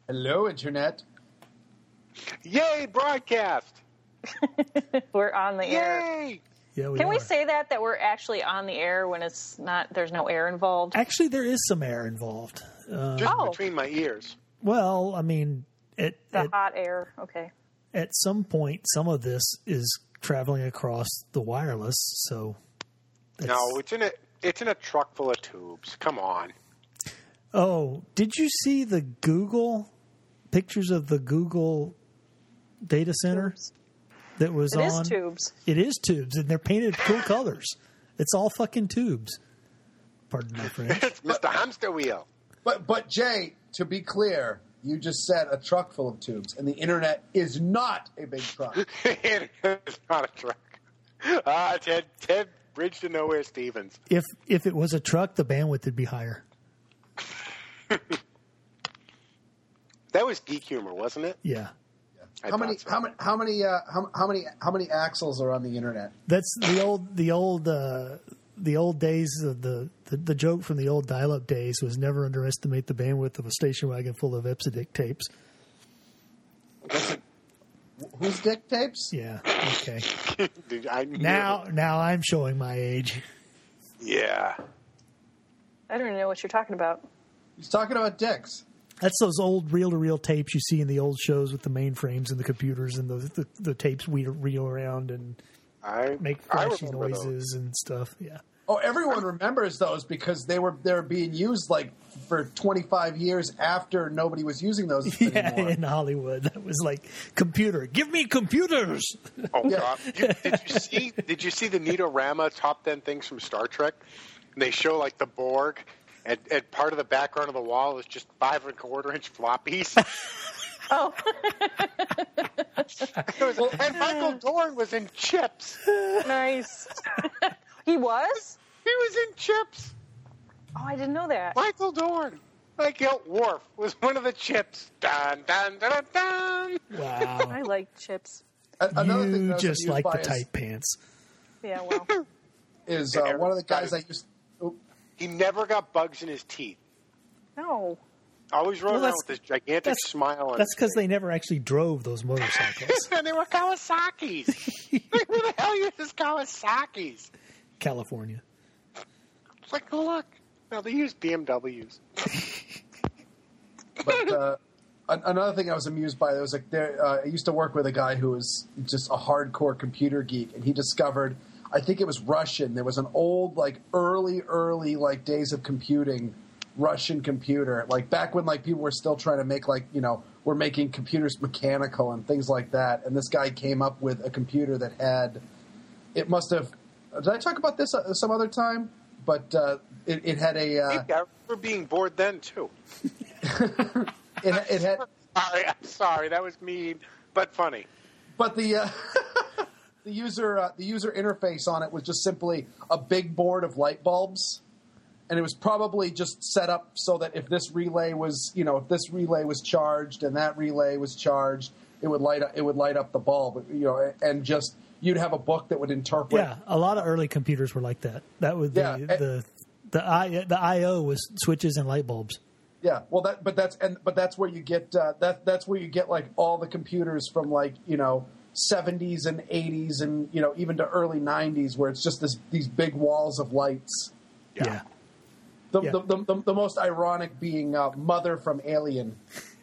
Hello, Internet. Yay, broadcast! We're on the air. Yay! Yeah, Can we say that we're actually on the air when it's not? There's no air involved. Actually, there is some air involved. Just between my ears. Well, I mean, hot air. Okay. At some point, some of this is traveling across the wireless. So no, it's in a truck full of tubes. Come on. Oh, did you see the Google pictures of the Google data center? Tubes. That was It on. is tubes. It is tubes, and they're painted cool colors. It's all fucking tubes. Pardon my French. It's Mr. Hamster Wheel. But Jay, to be clear, you just said a truck full of tubes, and the Internet is not a big truck. It is not a truck. Ted Bridge to Nowhere Stevens. If it was a truck, the bandwidth would be higher. That was geek humor, wasn't it? Yeah. How many axles are on the Internet? That's the old days of the joke from the old dial-up days was never underestimate the bandwidth of a station wagon full of Ipsodic tapes. Whose dick tapes? Yeah. Okay. Dude, Now I'm showing my age. Yeah. I don't even know what you're talking about. He's talking about dicks. That's those old reel-to-reel tapes you see in the old shows with the mainframes and the computers and the tapes reel around and make flashy noises and stuff. Yeah. Oh, everyone remembers those because they were being used like for 25 years after nobody was using those anymore. Yeah, in Hollywood, that was like computer. Give me computers. Oh God! Did you see the Neatorama top 10 things from Star Trek? And they show like the Borg. And part of the background of the wall is just 5 1/4-inch floppies. Oh. And Michael Dorn was in Chips. Nice. He was? He was in Chips. Oh, I didn't know that. Michael Dorn. Like Worf was one of the Chips. Dun, dun, dun, dun, dun. Wow. I like Chips. Another thing You that just like the tight pants. Yeah, well. Is one of the guys I used. He never got bugs in his teeth. No. Always rode around with this gigantic smile on That's his because face. they never actually drove those motorcycles. And they were Kawasaki's. Like, who the hell uses Kawasaki's? California. It's like, oh, look. No, they use BMWs. But another thing I was amused by, was like I used to work with a guy who was just a hardcore computer geek, and he discovered, I think it was Russian. There was an old, like early, like days of computing, Russian computer, like back when like people were still trying to make like, we're making computers mechanical and things like that. And this guy came up with a computer that had, it must have. Did I talk about this some other time? But it had a. I remember being bored then too. it had. I'm sorry, that was mean, but funny. But the the user interface on it was just simply a big board of light bulbs, and it was probably just set up so that if this relay was charged and that relay was charged, it would light up the bulb, and just you'd have a book that would interpret. Yeah, a lot of early computers were like that. That would the I/O was switches and light bulbs. Yeah, well, that's where you get that's where you get like all the computers from, like 70s and 80s and even to early 90s, where it's just these big walls of lights. Yeah. The most ironic being Mother from Alien,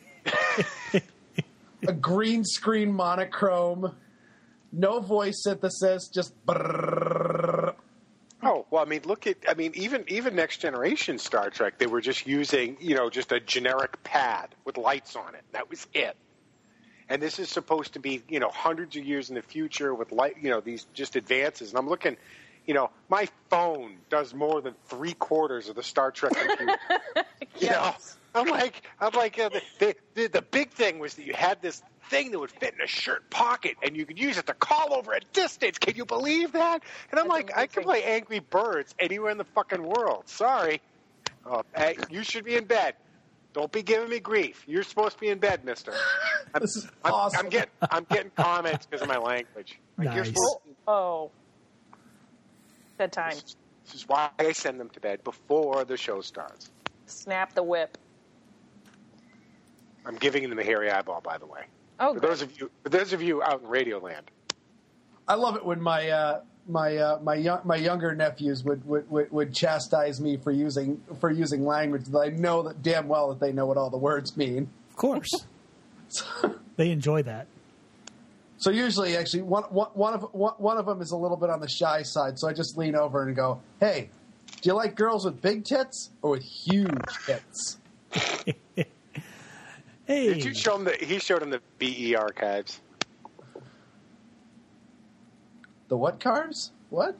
a green screen monochrome, no voice synthesis, just. Brrrr. Oh, well, even Next Generation Star Trek, they were just using, just a generic pad with lights on it. That was it. And this is supposed to be, hundreds of years in the future with light, these just advances. And I'm looking, my phone does more than 3/4 of the Star Trek computer. Yes. I'm like, the big thing was that you had this thing that would fit in a shirt pocket, and you could use it to call over a distance. Can you believe that? And I'm like, I can play Angry Birds anywhere in the fucking world. Sorry. Oh, hey, you should be in bed. Don't be giving me grief. You're supposed to be in bed, mister. This is awesome. I'm getting comments because of my language. Like, Nice. you're supposed to, Oh. Bedtime. this is why I send them to bed before the show starts. Snap the whip. I'm giving them a hairy eyeball, by the way. Oh, for those of you out in Radioland. I love it when my younger nephews would chastise me for using language that I know that damn well that they know what all the words mean. Of course, they enjoy that. So usually, actually, one of them is a little bit on the shy side. So I just lean over and go, "Hey, do you like girls with big tits or with huge tits?" Hey, did you show him he showed him the BE archives. The what carbs? What?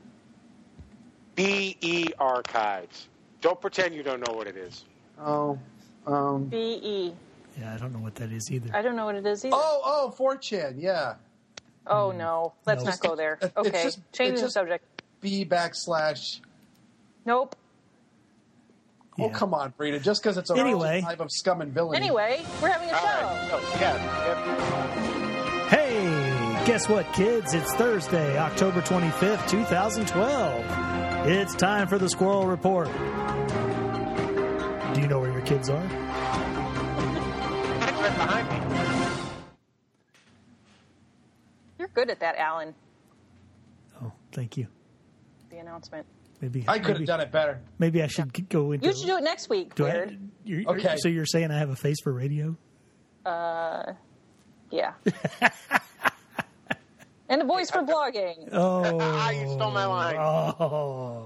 BE archives. Don't pretend you don't know what it is. Oh, BE. Yeah, I don't know what that is either. I don't know what it is either. Oh, 4chan, yeah. Oh no, let's not go there. Okay, changing the subject. B / Nope. Oh, come on, Brita. Just because it's a type of scum and villainy. Anyway, we're having a show. Right. Hey, guess what, kids? It's Thursday, October 25th, 2012. It's time for the Squirrel Report. Do you know where your kids are? It's right behind me. You're good at that, Alan. Oh, thank you. The announcement. Maybe I could have done it better. Maybe I should go into. You should do it next week. Weird. Okay. So you're saying I have a face for radio? Yeah. And a voice for blogging. Oh, you stole my line. Oh.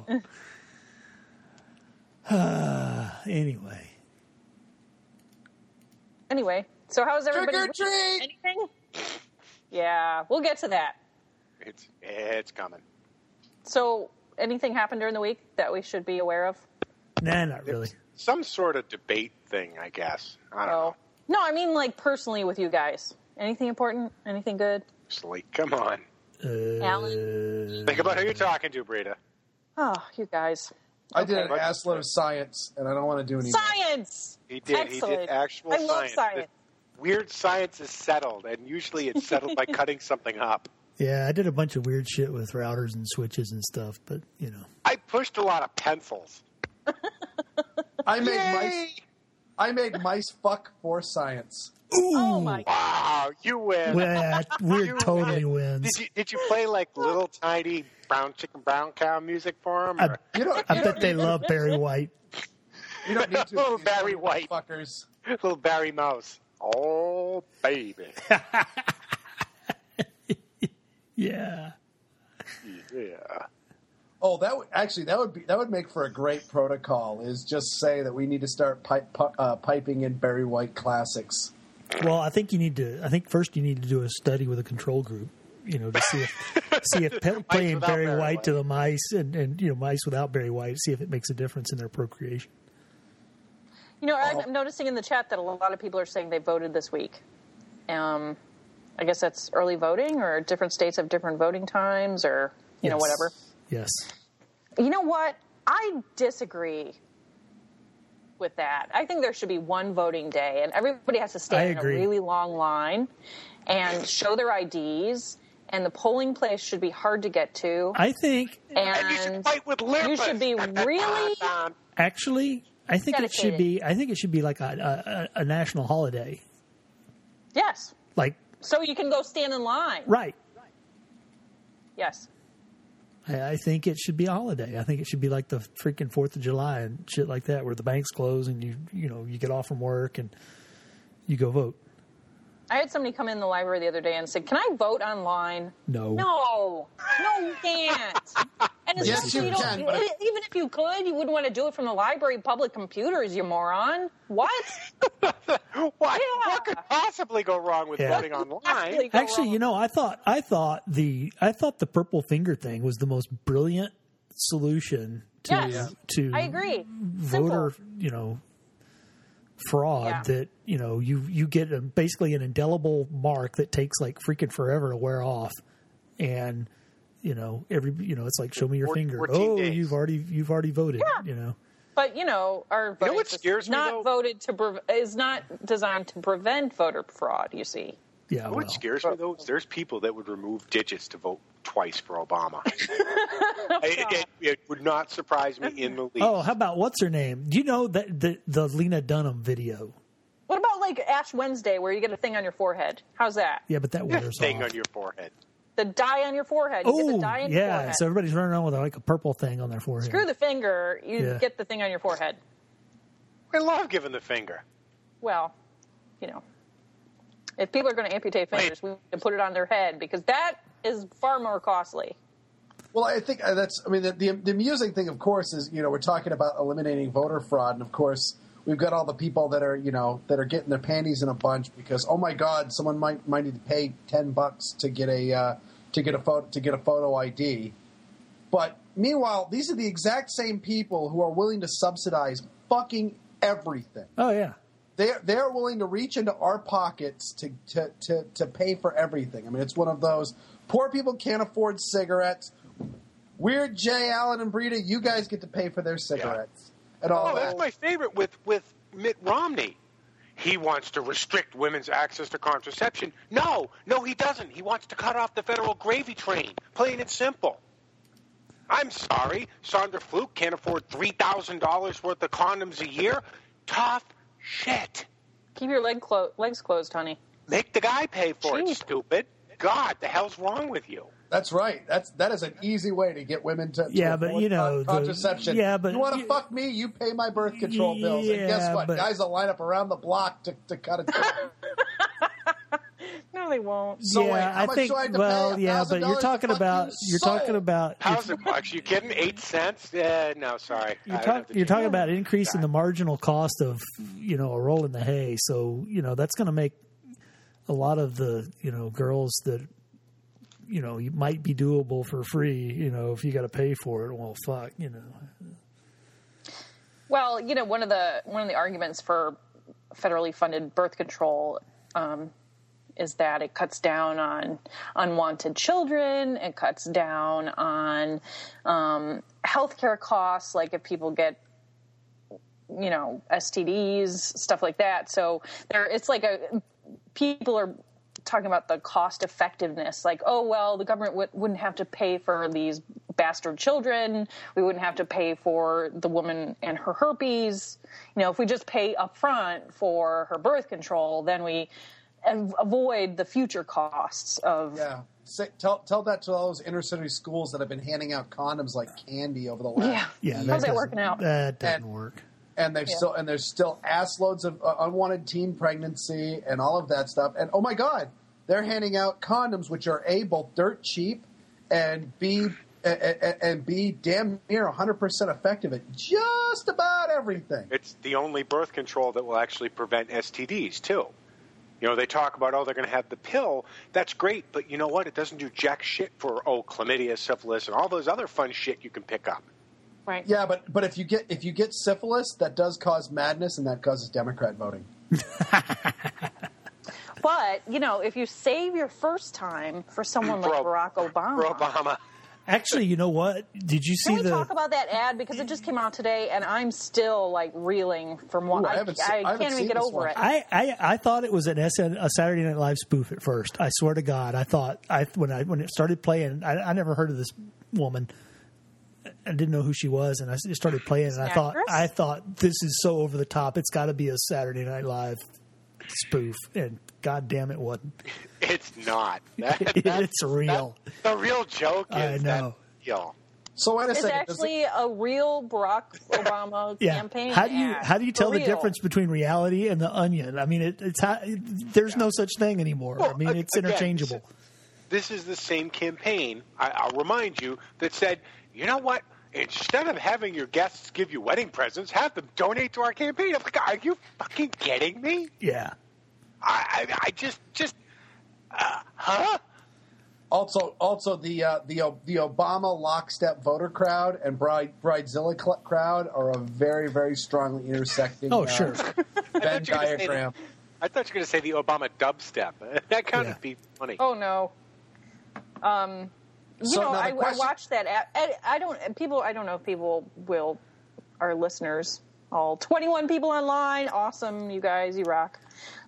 Anyway, so how's everybody? Trick or treat! Anything? Yeah, we'll get to that. It's coming. So, anything happened during the week that we should be aware of? Nah, not really. Some sort of debate thing, I guess. I don't know. No, I mean like personally with you guys. Anything important? Anything good? Come on. Alan? Think about who you're talking to, Brita. Oh, you guys. I did an assload of science, and I don't want to do any Science! He did. Excellent. He did actual I science. love science. Weird science is settled, and usually it's settled by cutting something up. Yeah, I did a bunch of weird shit with routers and switches and stuff, but, you know. I pushed a lot of pencils. I made mice fuck for science. Ooh. Oh, my God. Wow, you win. Weird totally wins. Did you play like little tiny brown chicken, brown cow music for them? I bet they love Barry White. You don't need to. Little Barry White. Fuckers. Little Barry Mouse. Oh, baby. Yeah. Yeah. Oh, that would make for a great protocol. Is just say that we need to start piping in Barry White classics. Well, I think first you need to do a study with a control group, you know, to see if playing Barry White to the mice and you know mice without Barry White, see if it makes a difference in their procreation. You know, I'm noticing in the chat that a lot of people are saying they voted this week. I guess that's early voting, or different states have different voting times, or you know, whatever. Yes. You know what? I disagree with that. I think there should be one voting day, and everybody has to stand in a really long line and show their IDs, and the polling place should be hard to get to. I think. And you should fight with Lippis. You should be really. Actually, I think dedicated. it should be like a national holiday. Yes. Like. So you can go stand in line. Right. Yes. I think it should be a holiday. I think it should be like the freaking 4th of July and shit like that, where the banks close and you get off from work and you go vote. I had somebody come in the library the other day and said, "Can I vote online?" No, you can't. And yes, you can. Even if you could, you wouldn't want to do it from the library public computers, you moron. What? What could possibly go wrong with voting online? Actually, you know, I thought the purple finger thing was the most brilliant solution to I agree. Voter, fraud that, you get basically an indelible mark that takes like freaking forever to wear off. And, it's like, show me your finger. Oh, days. you've already voted, But, our voting is not designed to prevent voter fraud, you see. Yeah, what scares me, though, is there's people that would remove digits to vote twice for Obama. It would not surprise me in the least. Oh, how about what's her name? Do you know that the Lena Dunham video? What about like Ash Wednesday where you get a thing on your forehead. How's that? Yeah, but that wears thing off. on your forehead. The dye on your forehead. You get the dye on your forehead. So everybody's running around with like a purple thing on their forehead. Screw the finger. You get the thing on your forehead. I love giving the finger. Well, if people are going to amputate fingers, we can put it on their head because that is far more costly. Well, I think the amusing thing, of course, is, we're talking about eliminating voter fraud. And, of course, we've got all the people that are, that are getting their panties in a bunch because, oh, my God, someone might need to pay $10 to get a photo ID. But meanwhile, these are the exact same people who are willing to subsidize fucking everything. Oh, yeah. They're willing to reach into our pockets to pay for everything. I mean, it's one of those poor people can't afford cigarettes. Weird Jay, Allen, and Brita, you guys get to pay for their cigarettes. And all that. That's my favorite with Mitt Romney. He wants to restrict women's access to contraception. No, he doesn't. He wants to cut off the federal gravy train. Plain and simple. I'm sorry. Sandra Fluke can't afford $3,000 worth of condoms a year. Tough shit. Keep your legs closed, honey. Make the guy pay for it, stupid. God, the hell's wrong with you? That's right. That is an easy way to get women to contraception. But you want to fuck me? You pay my birth control bills. And guess what? Guys will line up around the block to cut it down. No, they won't. So wait, how much do I have to pay? But you're talking about $1,000. You kidding? 8 cents? No, sorry. You're talking about increasing the marginal cost of a roll in the hay. So that's going to make a lot of the girls that you might be doable for free. If you got to pay for it, well, fuck. Well, one of the arguments for federally funded birth control is that it cuts down on unwanted children. It cuts down on healthcare costs, like if people get, STDs, stuff like that. So it's like people are talking about the cost effectiveness, like, oh, well, the government wouldn't have to pay for these bastard children. We wouldn't have to pay for the woman and her herpes. If we just pay up front for her birth control, then we avoid the future costs of... Yeah. Tell that to all those inner city schools that have been handing out condoms like candy over the last... Yeah. How's that working out? That doesn't work. And there's still ass loads of unwanted teen pregnancy and all of that stuff. And oh my God, they're handing out condoms which are A, both dirt cheap, and B, damn near 100% effective at just about everything. It's the only birth control that will actually prevent STDs too. They talk about, they're going to have the pill. That's great, but you know what? It doesn't do jack shit for chlamydia, syphilis, and all those other fun shit you can pick up. Right. Yeah, but if you get syphilis, that does cause madness, and that causes Democrat voting. But if you save your first time for someone like Barack Obama. Actually, you know what? Did you see Can we talk about that ad because it just came out today, and I'm still like reeling from one. I can't even get over it. I thought it was a Saturday Night Live spoof at first. I swear to God, I thought when it started playing, I never heard of this woman. I didn't know who she was, and I just started playing, and I thought this is so over the top. It's got to be a Saturday Night Live spoof, and God damn it wasn't. It's not. It's real. The real joke is I know. So wait a second. It's actually a real Barack Obama campaign. How do you tell the difference between reality and the Onion? I mean, there's no such thing anymore. Well, I mean, it's interchangeable. This is the same campaign, I'll remind you, that said, you know what? Instead of having your guests give you wedding presents, have them donate to our campaign. I'm like, are you fucking kidding me? Yeah. I just huh? Also, the Obama lockstep voter crowd and Bridezilla crowd are a very, very strongly intersecting. Oh, sure. Venn diagram. I thought you were going to say the Obama dubstep. That kind of be funny. Oh no. I watched that. I don't know if people will. Our listeners, all 21 people online. Awesome, you guys, you rock.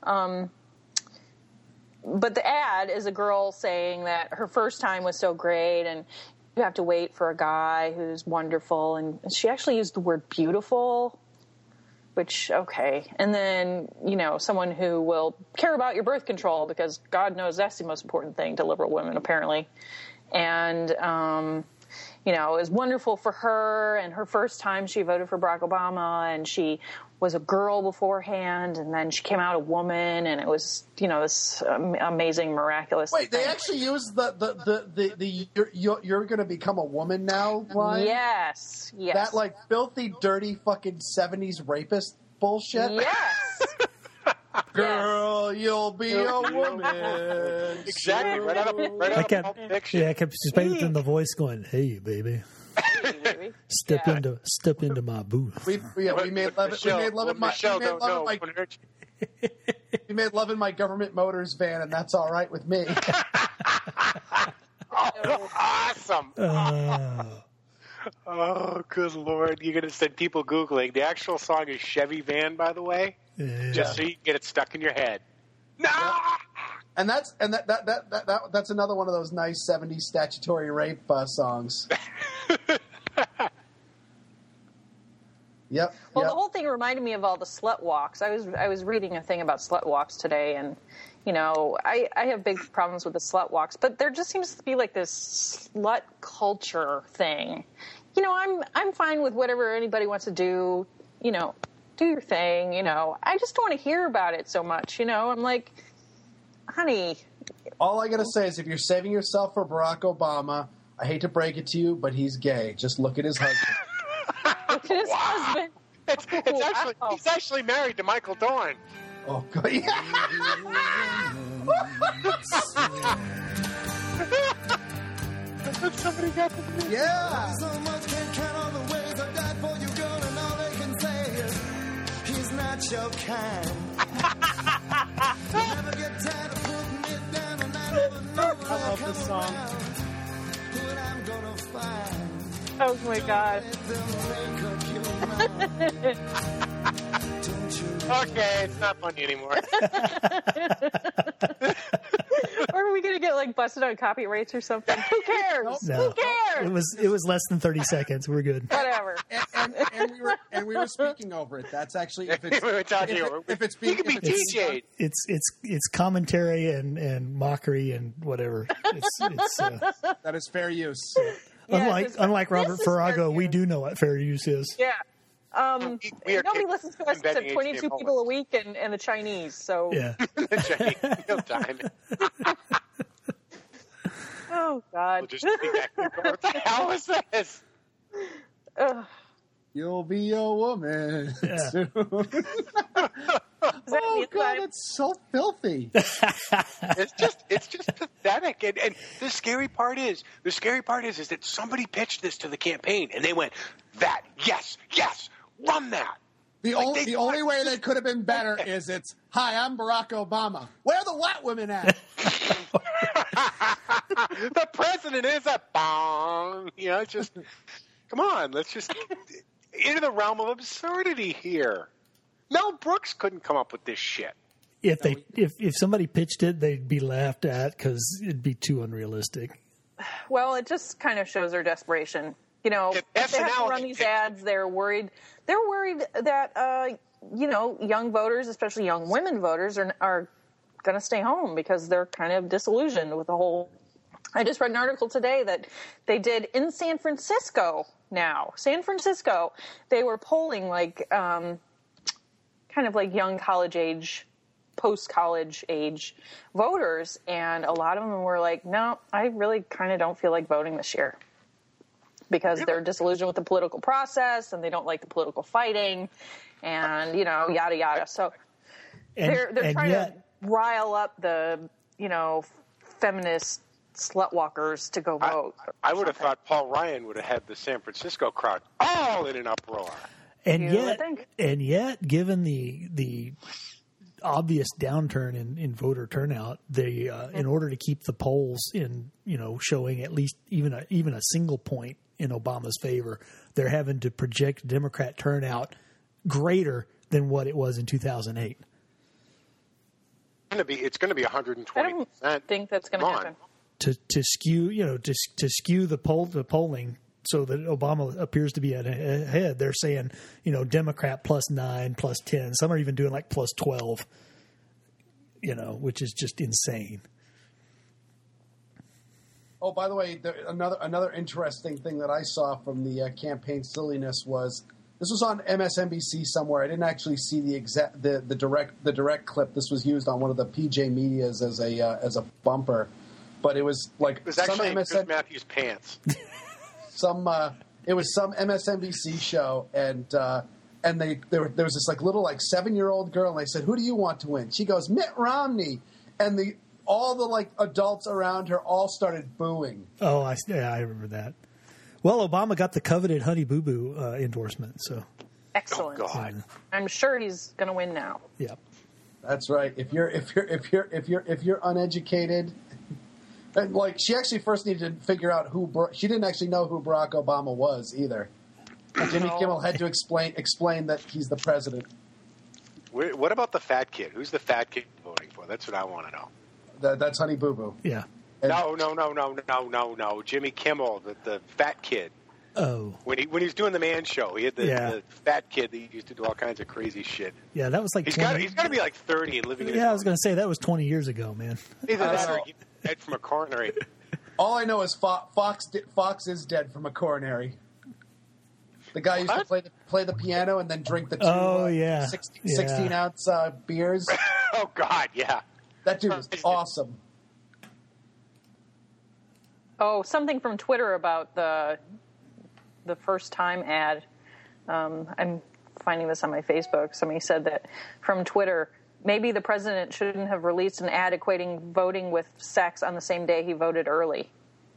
But the ad is a girl saying that her first time was so great, and you have to wait for a guy who's wonderful. And she actually used the word beautiful, which, okay. And then, someone who will care about your birth control because God knows that's the most important thing to liberal women, apparently. And, it was wonderful for her, and her first time she voted for Barack Obama, and she was a girl beforehand, and then she came out a woman, and it was, this amazing, miraculous Wait, thing. they actually used the you're going to become a woman now line? Yes. That, filthy, dirty, fucking 70s rapist bullshit? Yes. Girl, you'll be a woman. Exactly. Right out of Pulp Fiction. Yeah, I kept just in the voice going, "Hey, baby, step into my booth." We made love in my government motors van, and that's all right with me. Awesome. Oh, good Lord. You're going to send people Googling. The actual song is Chevy Van, by the way. Yeah. Just so you can get it stuck in your head. No! And that's another one of those nice 70s statutory rape songs. Yep. Well, the whole thing reminded me of all the slut walks. I was reading a thing about slut walks today, and I have big problems with the slut walks, but there just seems to be like this slut culture thing. I'm fine with whatever anybody wants to do. Do your thing. I just don't want to hear about it so much. I'm like, honey. All I gotta say is, if you're saving yourself for Barack Obama, I hate to break it to you, but he's gay. Just look at his husband. Look at his husband. He's actually married to Michael Dorn. Oh God! Yeah. Somebody got the Yeah. So much can't count all the ways I died for you, girl, and all they can say is he's not your kind. Never get tired of putting it down, and I never know when I love this song. What I'm gonna find. Oh my God. Okay, it's not funny anymore. Or are we going to get busted on copyrights or something? Who cares? No. Who cares? It was less than 30 seconds. We're good. Whatever. And we were speaking over it. That's actually if it's DJ'd. It's commentary and mockery and whatever. That is fair use. Unlike Robert Farrago, we do know what fair use is. Yeah. Nobody listens to us except 22 people a week and the Chinese. So yeah. Oh God. We'll just be back there. What the hell is this? You'll be a woman. Yeah. Oh God, it's so filthy. It's just pathetic. And the scary part is that somebody pitched this to the campaign and they went, "That, yes, run that." The only way they could have been better is it's, "Hi, I'm Barack Obama. Where are the white women at?" The president is a bong. It's just, come on, let's just into the realm of absurdity here. Mel Brooks couldn't come up with this shit. If somebody pitched it, they'd be laughed at because it'd be too unrealistic. Well, it just kind of shows their desperation. If they have to run these ads, they're worried. They're worried that young voters, especially young women voters, are going to stay home because they're kind of disillusioned with the whole. I just read an article today that they did in San Francisco. Now, San Francisco, they were polling kind of like young college age, post-college age voters, and a lot of them were like, no, I really kind of don't feel like voting this year because they're disillusioned with the political process and they don't like the political fighting and, yada, yada. So they're trying to rile up the, feminist slut walkers to go vote. I would have thought Paul Ryan would have had the San Francisco crowd all in an uproar. And yet, given the obvious downturn in voter turnout, they in order to keep the polls in showing at least even a single point in Obama's favor, they're having to project Democrat turnout greater than what it was in 2008. It's going to be 120%. I don't think that's going to happen. To skew the polling so that Obama appears to be ahead. They're saying, Democrat +9, +10. Some are even doing like +12, which is just insane. Oh, by the way, another interesting thing that I saw from the campaign silliness was this was on MSNBC somewhere. I didn't actually see the direct clip. This was used on one of the PJ Medias as a bumper, but it was like it was actually Chris Matthews' pants. It was some MSNBC show, and there was this like little 7-year-old girl, and they said, "Who do you want to win?" She goes, "Mitt Romney," and all the adults around her all started booing. Oh, I remember that. Well, Obama got the coveted Honey Boo Boo endorsement, so excellent. Oh, God. I'm sure he's going to win now. Yeah, that's right. If you're uneducated, and she actually first needed to figure out she didn't actually know who Barack Obama was either. Jimmy Kimmel had to explain that he's the president. What about the fat kid? Who's the fat kid voting for? That's what I want to know. That's Honey Boo Boo. Yeah. No. Jimmy Kimmel, the fat kid. Oh. When he was doing the Man Show, he had the fat kid that he used to do all kinds of crazy shit. Yeah, that was like he's got to be like 30 and living in I was going to say that was 20 years ago, man. Either that or he's dead from a coronary. All I know is Fox is dead from a coronary. The guy used to play the piano and then drink the 16-ounce beers. Oh, God, yeah. That dude was awesome. Oh, something from Twitter about the first time ad. I'm finding this on my Facebook. Somebody said that from Twitter, maybe the president shouldn't have released an ad equating voting with sex on the same day he voted early.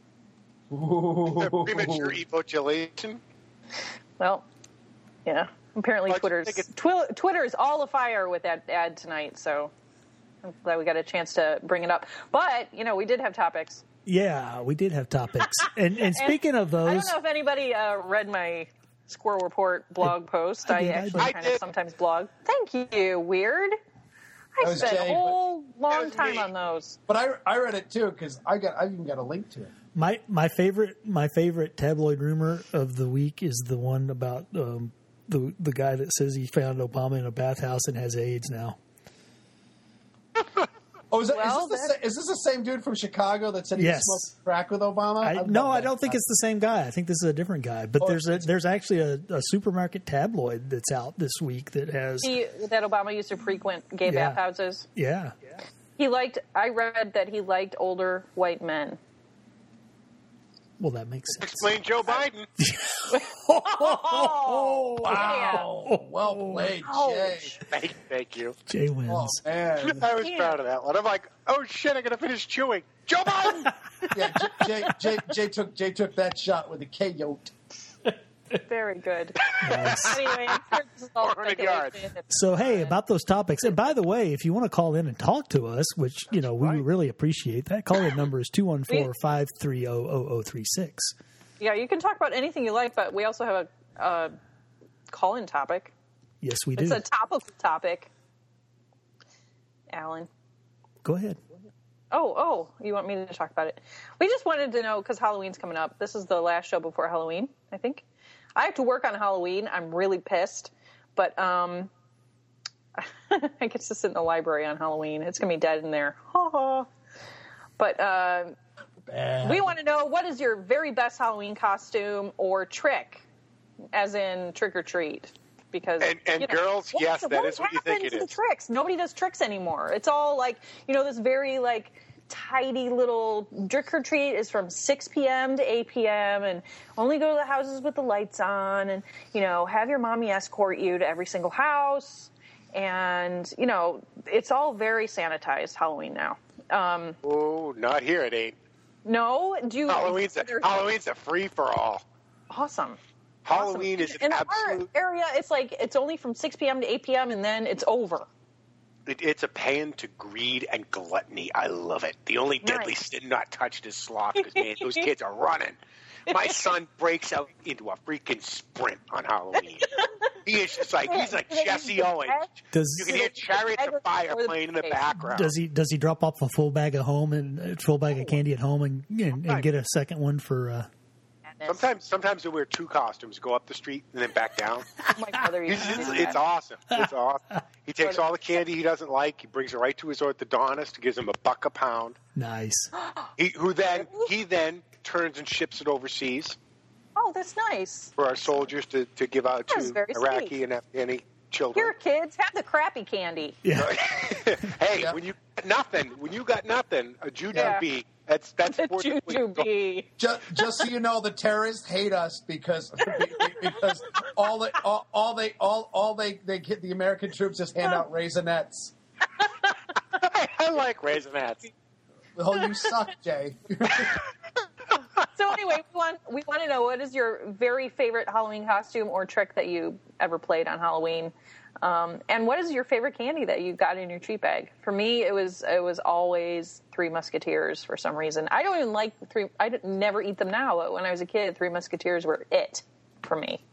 Premature evoculation? Well, yeah. Apparently Twitter is all afire with that ad tonight, so I'm glad we got a chance to bring it up. But, we did have topics. Yeah, we did have topics. And speaking of those... I don't know if anybody read my Squirrel Report blog post. I actually kind of sometimes blog. Thank you, Weird. I spent a whole long time on those. But I read it, too, because I even got a link to it. My favorite tabloid rumor of the week is the one about the guy that says he found Obama in a bathhouse and has AIDS now. Oh, is this the same dude from Chicago that said he smoked crack with Obama? I don't think it's the same guy. I think this is a different guy. But there's actually a supermarket tabloid that's out this week that has that Obama used to frequent gay bathhouses. Yeah. I read that he liked older white men. Well, that makes sense. Explain Joe Biden. Oh, wow. Well played, Jay. Thank you. Jay wins. Oh, man. I was proud of that one. I'm like, oh, shit, I got to finish chewing. Joe Biden! Jay took that shot with a coyote. Very good. Nice. Anyway, I'm sure this is all 400 yards. So, hey, about those topics, and by the way, if you want to call in and talk to us, which, we really appreciate, that call-in number is 214-530-0036. Yeah, you can talk about anything you like, but we also have a call-in topic. Yes, we do. It's a topical topic. Alan. Go ahead. Oh, you want me to talk about it? We just wanted to know, because Halloween's coming up. This is the last show before Halloween, I think. I have to work on Halloween. I'm really pissed. But I get to sit in the library on Halloween. It's going to be dead in there. But we want to know, what is your very best Halloween costume or trick, as in trick or treat? Because girls, yes, that is what you think it is. The tricks. Nobody does tricks anymore. It's all like, this very tidy little trick or treat is from 6 p.m. to 8 p.m. and only go to the houses with the lights on, and have your mommy escort you to every single house, and it's all very sanitized Halloween now. Oh, not here it ain't. No, Halloween's a free for all. Awesome. Halloween is an absolute... our area, it's only from 6 p.m. to 8 p.m. and then it's over. It's a paean to greed and gluttony. I love it. The only deadly sin not touched is sloth, because, man, those kids are running. My son breaks out into a freaking sprint on Halloween. He is just he's like Jesse Owens. You can hear Chariots of Fire playing in the background. Does he drop off a full bag of candy at home and get a second one for... Sometimes they wear 2 costumes, go up the street and then back down. My brother used to do that. It's awesome. It's awesome. He takes all the candy he doesn't like. He brings it right to his orthodontist. Gives him $1 a pound. Nice. He then turns and ships it overseas. Oh, that's nice. For our soldiers to give out to Iraqi and Afghani children. Here, kids, have the crappy candy. Yeah. Hey, when you got nothing, a jujube. That's a jujube. Just so you know, the terrorists hate us because all they get the American troops just hand out Raisinets. I like Raisinets. Oh, you suck, Jay. So anyway, we want to know, what is your very favorite Halloween costume or trick that you ever played on Halloween? And what is your favorite candy that you got in your treat bag? For me, it was always Three Musketeers for some reason. I don't even like I never eat them now, but when I was a kid, Three Musketeers were it for me.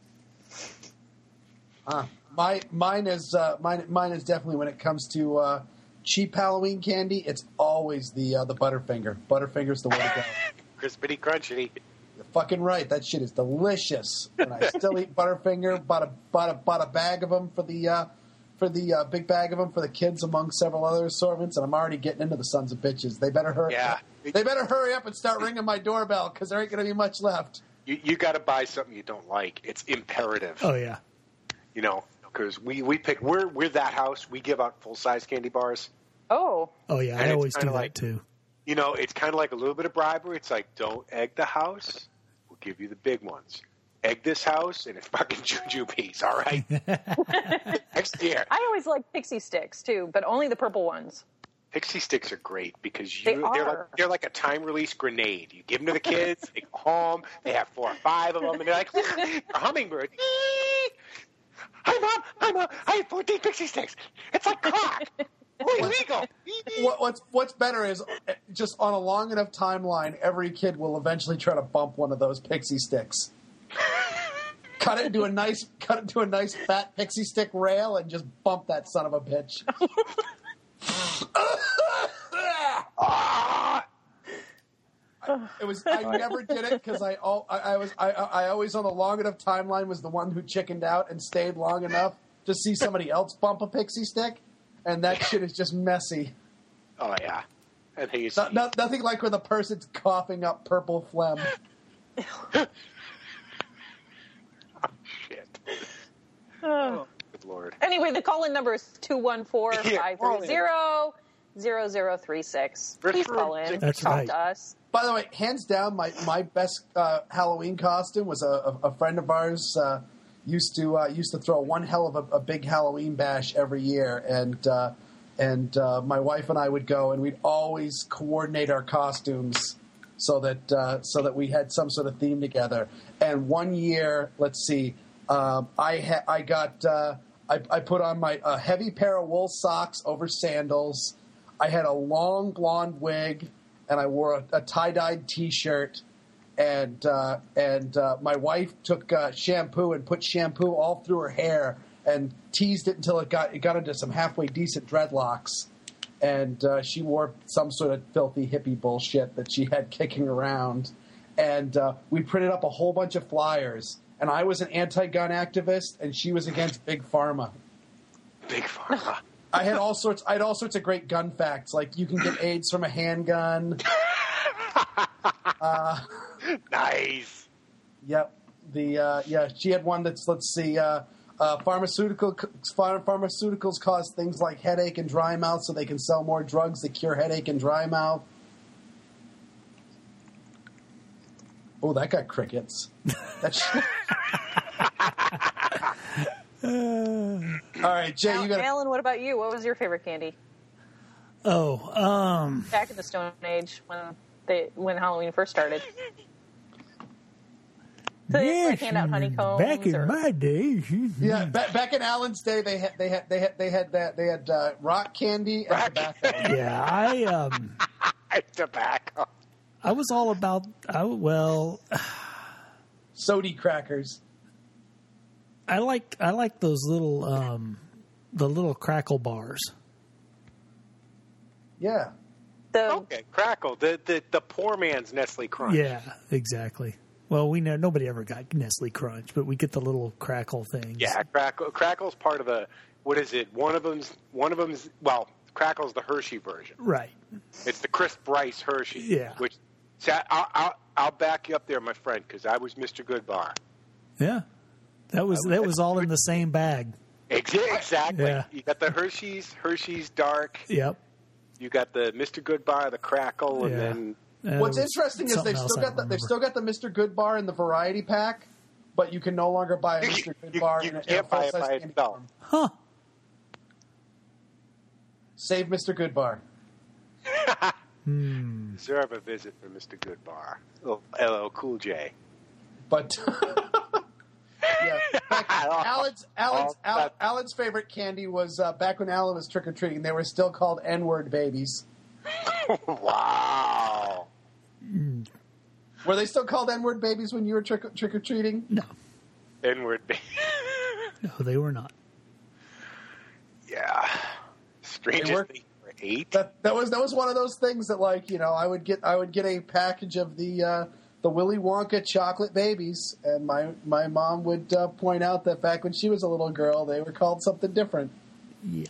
Mine is definitely, when it comes to cheap Halloween candy, it's always the Butterfinger. Butterfinger's the way to go. Crispity crunchy. You're fucking right. That shit is delicious. And I still eat Butterfinger. Bought a bag of them for the big bag of them for the kids, among several other assortments. And I'm already getting into the sons of bitches. They better hurry. Yeah. They better hurry up and start ringing my doorbell, because there ain't going to be much left. You got to buy something you don't like. It's imperative. Oh yeah. You know, because we're that house. We give out full size candy bars. Oh yeah. I always do that too. You know, it's kind of like a little bit of bribery. It's like, don't egg the house. We'll give you the big ones. Egg this house, and it's fucking jujubes, all right? Next year. I always like pixie sticks, too, but only the purple ones. Pixie sticks are great because they're like a time-release grenade. You give them to the kids, they go home, they have 4 or 5 of them, and they're like, a hummingbird. Hi, Mom, I have 14 pixie sticks. It's like crack. Illegal. What's better is, just on a long enough timeline, every kid will eventually try to bump one of those pixie sticks. Cut it into a nice fat pixie stick rail and just bump that son of a bitch. I never did it because I always, on the long enough timeline, was the one who chickened out and stayed long enough to see somebody else bump a pixie stick. And that shit is just messy. Oh, yeah. I think it's nothing like when the person's coughing up purple phlegm. Oh, shit. Oh, good Lord. Anyway, the call-in number is 214-530-0036. Please call in. That's talk right. to us. By the way, hands down, my best Halloween costume was a friend of ours used to throw one hell of a big Halloween bash every year, and my wife and I would go, and we'd always coordinate our costumes so that we had some sort of theme together. And one year, let's see, I put on my heavy pair of wool socks over sandals. I had a long blonde wig, and I wore a tie-dyed T-shirt. And my wife took shampoo and put shampoo all through her hair and teased it until it got into some halfway decent dreadlocks. And she wore some sort of filthy hippie bullshit that she had kicking around. And we printed up a whole bunch of flyers. And I was an anti-gun activist, and she was against Big Pharma. Big Pharma. I had all sorts of great gun facts, like you can get AIDS from a handgun. Nice. Yep. She had one that's, let's see, pharmaceuticals cause things like headache and dry mouth, so they can sell more drugs that cure headache and dry mouth. Oh, that got crickets. All right, Jay, you got. Alan, what about you? What was your favorite candy? Back in the Stone Age when Halloween first started. So they like hand out honeycombs. Back in my days, yeah. Back in Alan's day, they had rock candy and tobacco. Yeah, tobacco. I was all about sody crackers. I like those little the little crackle bars. Yeah. Okay, crackle. The poor man's Nestle Crunch. Yeah, exactly. Well, we know nobody ever got Nestle Crunch, but we get the little crackle things. Yeah, Crackle's part of the. What is it? One of them's. Well, Crackle's the Hershey version. Right. It's the Chris Bryce Hershey. Yeah. Which, I'll back you up there, my friend, because I was Mr. Goodbar. Yeah. That was all in the same bag. Exactly. Yeah. You got the Hershey's Dark. Yep. You got the Mr. Goodbar, the Crackle, and then. What's interesting is they've still got the Mr. Goodbar in the variety pack, but you can no longer buy a Mr. Goodbar in a full-size candy form. Huh. Save Mr. Goodbar. Deserve a visit for Mr. Goodbar. LL Cool J. But yeah, Alan's favorite candy was back when Alan was trick or treating. They were still called N-word babies. Wow. Were they still called N-word babies when you were trick or treating? No. N-word babies. No, they were not. Yeah. Strangest thing for 8. That was one of those things that, like, you know, I would get a package of the Willy Wonka chocolate babies, and my mom would point out that back when she was a little girl, they were called something different. Yeah.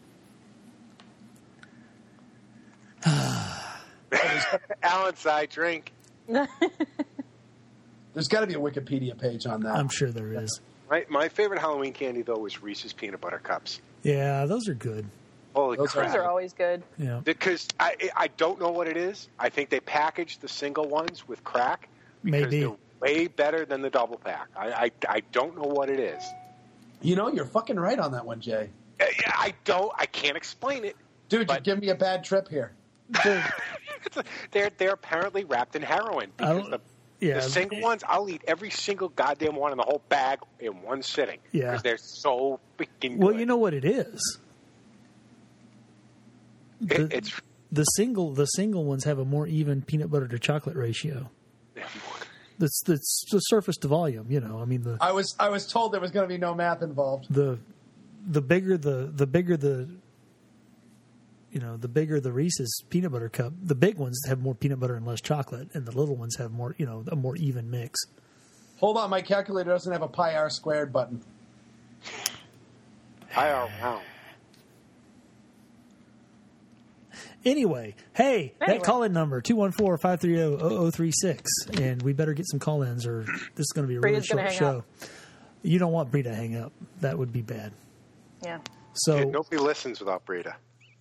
Alan's side drink. There's got to be a Wikipedia page on that. I'm sure there is. My favorite Halloween candy, though, was Reese's Peanut Butter Cups. Yeah, those are good. Holy crap. Those are always good. Yeah. Because I don't know what it is. I think they packaged the single ones with crack. Because Maybe. they're way better than the double pack. I don't know what it is. You know, you're fucking right on that one, Jay. I can't explain it. Dude, you're giving me a bad trip here. They're apparently wrapped in heroin. Because the single ones, I'll eat every single goddamn one in the whole bag in one sitting. Yeah. Because they're so freaking good. Well, you know what it is? The single ones have a more even peanut butter to chocolate ratio. That's the surface to volume, you know. I mean, I was told there was going to be no math involved. The bigger the Reese's peanut butter cup, the big ones have more peanut butter and less chocolate, and the little ones have more, a more even mix. Hold on, my calculator doesn't have a pi r squared button. Pi r round. Anyway, that call-in number, 214-530-0036, and we better get some call-ins or this is going to be a really short show. You don't want Brita to hang up. That would be bad. Yeah. So nobody listens without Brita.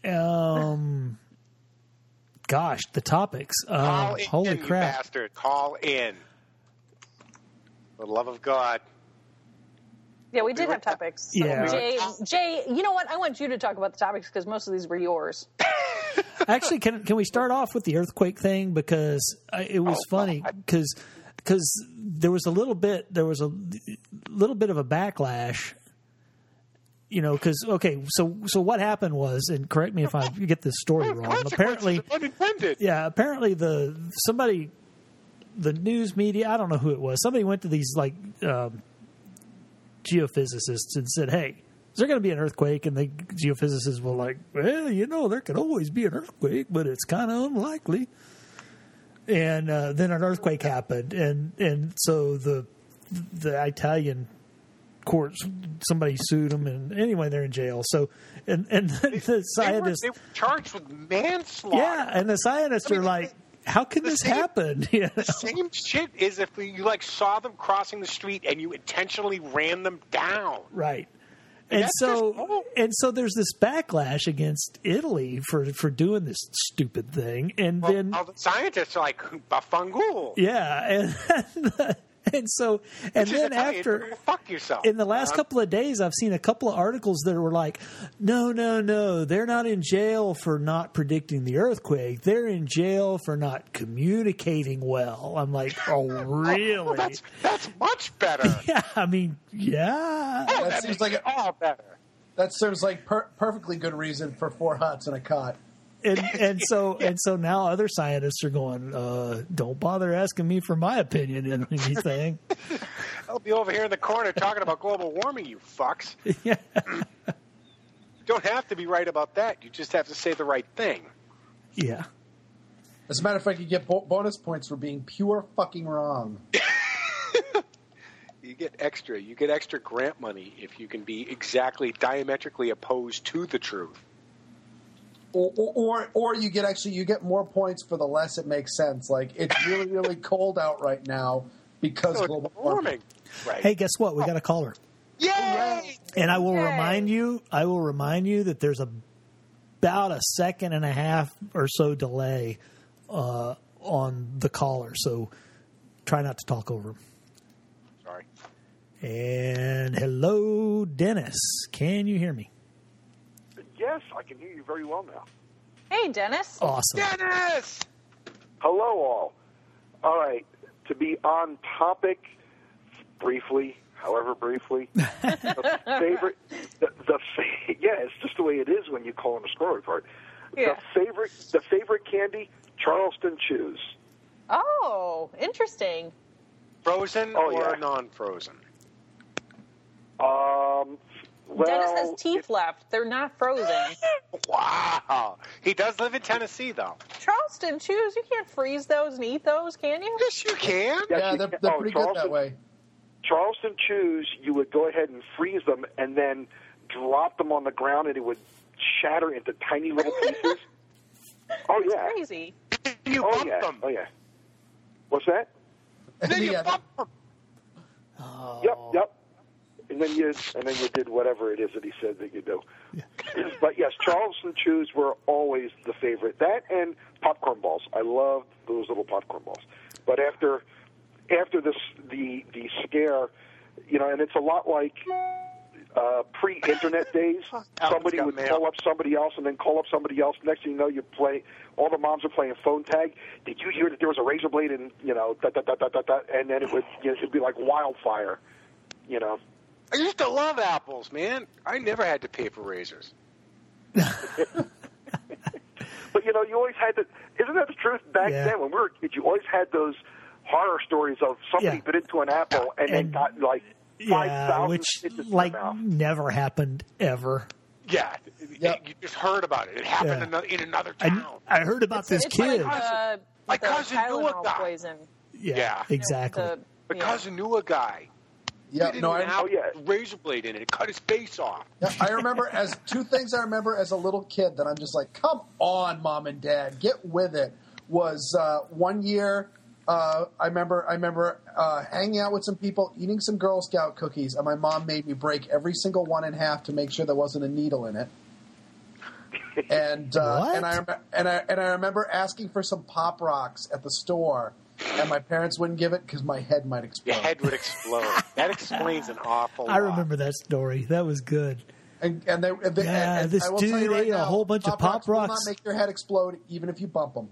Gosh, the topics. Call in, holy crap. You bastard. Call in. For the love of God. Yeah, we did have topics. So yeah. Jay, you know what? I want you to talk about the topics because most of these were yours. Actually, can we start off with the earthquake thing, because it was funny because there was a little bit of a backlash, because so what happened was, and correct me if I get this story wrong. Apparently, the news media, I don't know who it was. Somebody went to these geophysicists and said, "Hey, is there going to be an earthquake?" And the geophysicists were like, "Well, there could always be an earthquake, but it's kind of unlikely." And then an earthquake happened, and so the Italian courts, somebody sued them, and anyway, they're in jail. So and the scientists they were charged with manslaughter. Yeah, and the scientists are like, how can this happen? The same shit is if you saw them crossing the street and you intentionally ran them down. Right. And so there's this backlash against Italy for doing this stupid thing, and then all the scientists are like bafangul. Yeah, and then after fuck yourself. In the last couple of days, I've seen a couple of articles that were like, no, they're not in jail for not predicting the earthquake. They're in jail for not communicating well. I'm like, oh, really? Well, that's much better. Yeah, I mean, yeah. That seems like all better. That seems like perfectly good reason for 4 hots and a cot. And so now other scientists are going, don't bother asking me for my opinion in anything. I'll be over here in the corner talking about global warming, you fucks. Yeah. You don't have to be right about that. You just have to say the right thing. Yeah. As a matter of fact, you get bonus points for being pure fucking wrong. You get extra grant money if you can be exactly diametrically opposed to the truth. Or you get more points for the less it makes sense. Like, it's really, really cold out right now because global warming. Right. Hey, guess what? We got a caller. Yay! And I will remind you that there's about a second and a half or so delay on the caller. So try not to talk over him. Sorry. And hello, Dennis. Can you hear me? Yes, I can hear you very well now. Hey, Dennis. Awesome. Dennis! Hello, all. All right. To be on topic, briefly, however briefly, the it's just the way it is when you call in a score report. Yeah. The favorite candy, Charleston Chews. Oh, interesting. Frozen or non-frozen? Well, Dennis has teeth left. They're not frozen. Wow. He does live in Tennessee, though. Charleston Chews, you can't freeze those and eat those, can you? Yes, you can. Yeah, they're pretty good that way. Charleston Chews, you would go ahead and freeze them and then drop them on the ground and it would shatter into tiny little pieces. Oh, yeah. That's crazy. You bump them. Oh, yeah. What's that? And then you bump them. Oh. Yep. And then you did whatever it is that he said that you do. Yeah. But yes, Charleston Chews were always the favorite. That and popcorn balls. I loved those little popcorn balls. But after the scare, and it's a lot like pre-internet days. Somebody would call up somebody else and then call up somebody else. Next thing you know, all the moms are playing phone tag. Did you hear that there was a razor blade and and then it'd be like wildfire, I used to love apples, man. I never had to pay for razors. But, you always had to – isn't that the truth? Back then when we were kids, you always had those horror stories of somebody bit into an apple and then got, 5,000 which, stitches in their mouth. never happened ever. Yeah. Yep. You just heard about it. It happened in another town. I heard about this kid. My cousin knew a guy. Poison. Yeah, exactly. My cousin knew a guy. Yeah, razor blade in it. It cut his face off. Yeah, I remember two things I remember as a little kid that I'm just like, come on, Mom and Dad, get with it. Was one year I remember hanging out with some people, eating some Girl Scout cookies, and my mom made me break every single one in half to make sure there wasn't a needle in it. And I remember asking for some Pop Rocks at the store. And my parents wouldn't give it because my head might explode. Your head would explode. That explains an awful lot. I remember that story. That was good. And this dude ate a whole bunch of Pop Rocks. Will not make your head explode even if you bump them.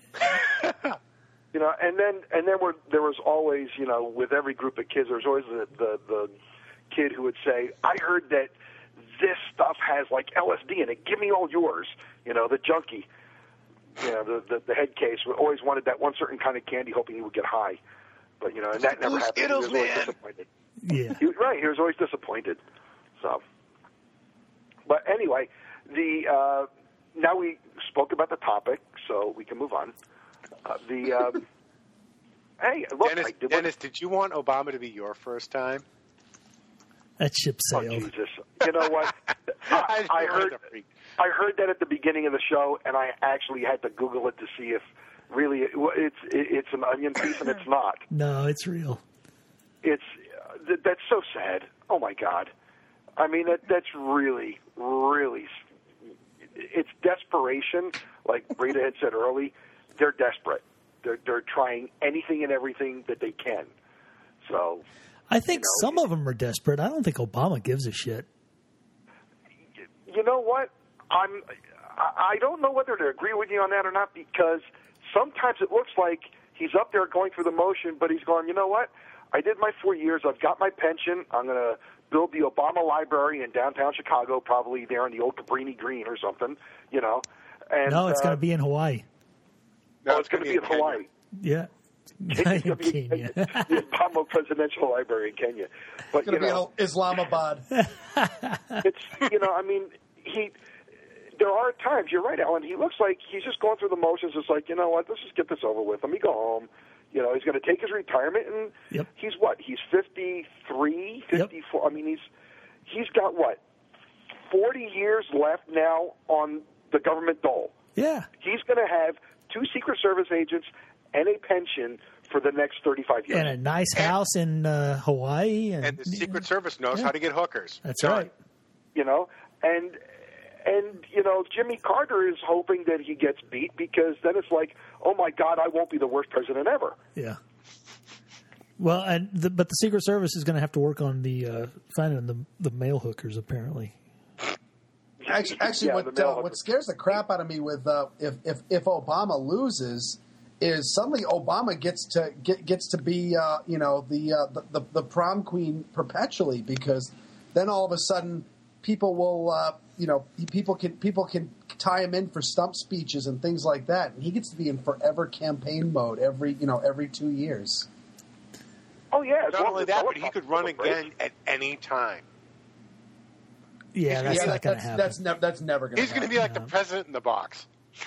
And then there was always, with every group of kids, there was always the kid who would say, "I heard that this stuff has like LSD in it. Give me all yours." The junkie. The head case always wanted that one certain kind of candy, hoping he would get high. But, and that never happened. Skittles, he was always disappointed. Yeah. He was always disappointed. So, but anyway, now we spoke about the topic, so we can move on. Hey, look, Dennis, did you want Obama to be your first time? That ship sailed. Oh, Jesus. You know what? I heard that at the beginning of the show, and I actually had to Google it to see if really it's an onion piece, and it's not. No, it's real. That's so sad. Oh my God! I mean, that's really, really. It's desperation. Like Rita had said early, they're desperate. They're trying anything and everything that they can. So. I think some of them are desperate. I don't think Obama gives a shit. You know what? I don't know whether to agree with you on that or not, because sometimes it looks like he's up there going through the motion, but he's going, you know what? I did my 4 years. I've got my pension. I'm going to build the Obama Library in downtown Chicago, probably there in the old Cabrini Green or something, And, no, it's going to be in Hawaii. No, it's going to be in Hawaii. Yeah. It's going to be Kenya. The Obama Presidential Library in Kenya. But, it's going to be Islamabad. It's, there are times, you're right, Alan, he looks like he's just going through the motions. It's like, you know what, let's just get this over with. Let me go home. You know, he's going to take his retirement, and he's what? He's 53, 54. Yep. I mean, he's got, what, 40 years left now on the government dole. Yeah. He's going to have 2 Secret Service agents and a pension for the next 35 years. And a nice house in Hawaii. And the Secret Service knows how to get hookers. That's right. You know, and you know, Jimmy Carter is hoping that he gets beat, because then it's like, oh my God, I won't be the worst president ever. Yeah. Well, but the Secret Service is going to have to work on the finding the male hookers, apparently. Actually, what scares the crap out of me with if Obama loses is suddenly Obama gets to be the prom queen perpetually, because then all of a sudden people will people can tie him in for stump speeches and things like that, and he gets to be in forever campaign mode every 2 years. Oh yeah, not only that, but he could run again at any time. Yeah, that's not going to happen. That's never going to happen. He's going to be like the president in the box.